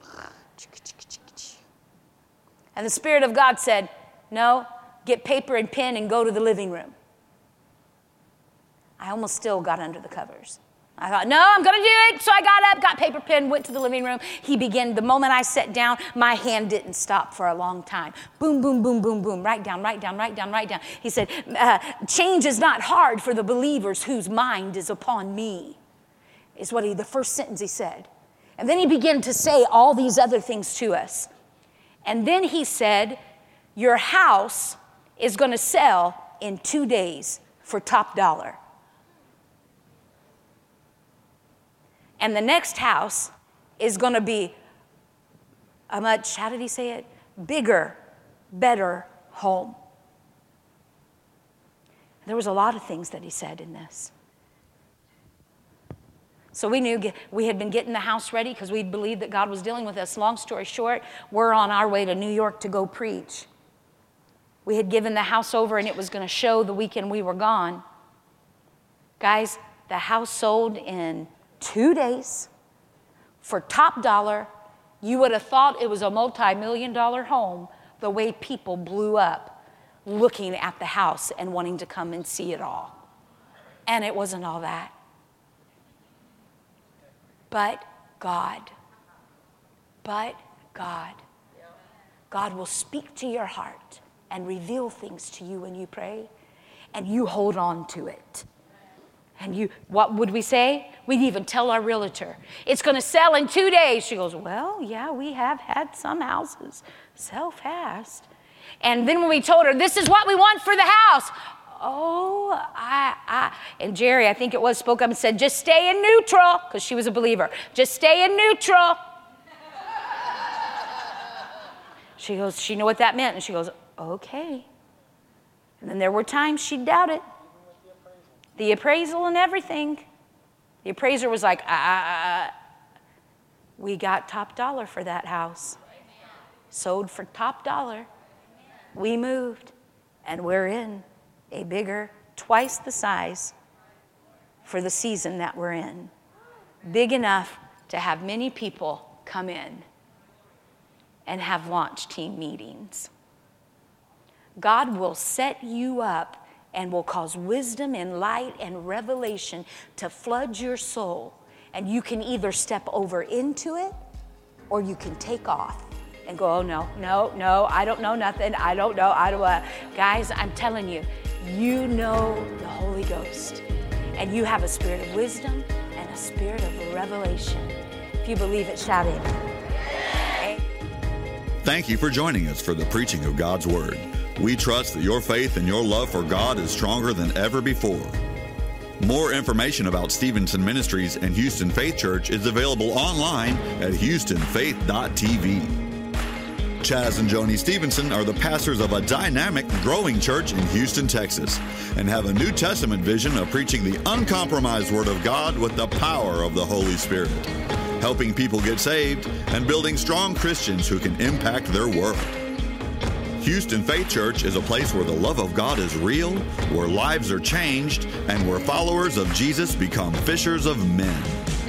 And the Spirit of God said, no, get paper and pen and go to the living room. I almost still got under the covers. I thought, no, I'm going to do it. So I got up, got paper, pen, went to the living room. He began, the moment I sat down, my hand didn't stop for a long time. Boom, boom, boom, boom, boom. Write down, write down, write down, write down. He said, change is not hard for the believers whose mind is upon me, is what the first sentence he said. And then he began to say all these other things to us. And then he said, your house is going to sell in 2 days for top dollar. And the next house is going to be a much, how did he say it? Bigger, better home. There was a lot of things that he said in this. So we knew we had been getting the house ready because we believed that God was dealing with us. Long story short, we're on our way to New York to go preach. We had given the house over and it was going to show the weekend we were gone. Guys, the house sold in 2 days for top dollar. You would have thought it was a multi-million-dollar home the way people blew up looking at the house and wanting to come and see it all. And it wasn't all that. But God. But God. God will speak to your heart and reveal things to you when you pray, and you hold on to it. And you, what would we say? We'd even tell our realtor, it's going to sell in 2 days. She goes, well, yeah, we have had some houses sell fast. And then when we told her, this is what we want for the house. Oh, and Jerry, I think it was, spoke up and said, just stay in neutral, because she was a believer. Just stay in neutral. She goes, she knew what that meant. And she goes, okay. And then there were times she'd doubt it. The appraisal and everything. The appraiser was like, we got top dollar for that house. Sold for top dollar. We moved, and we're in a bigger, twice the size for the season that we're in. Big enough to have many people come in and have launch team meetings. God will set you up and will cause wisdom and light and revelation to flood your soul. And you can either step over into it or you can take off and go, oh, no, I don't know nothing. I don't know. Guys, I'm telling you, you know the Holy Ghost. And you have a spirit of wisdom and a spirit of revelation. If you believe it, shout amen. Thank you for joining us for the preaching of God's Word. We trust that your faith and your love for God is stronger than ever before. More information about Stevenson Ministries and Houston Faith Church is available online at houstonfaith.tv. Chaz and Joni Stevenson are the pastors of a dynamic, growing church in Houston, Texas, and have a New Testament vision of preaching the uncompromised Word of God with the power of the Holy Spirit, helping people get saved and building strong Christians who can impact their world. Houston Faith Church is a place where the love of God is real, where lives are changed, and where followers of Jesus become fishers of men.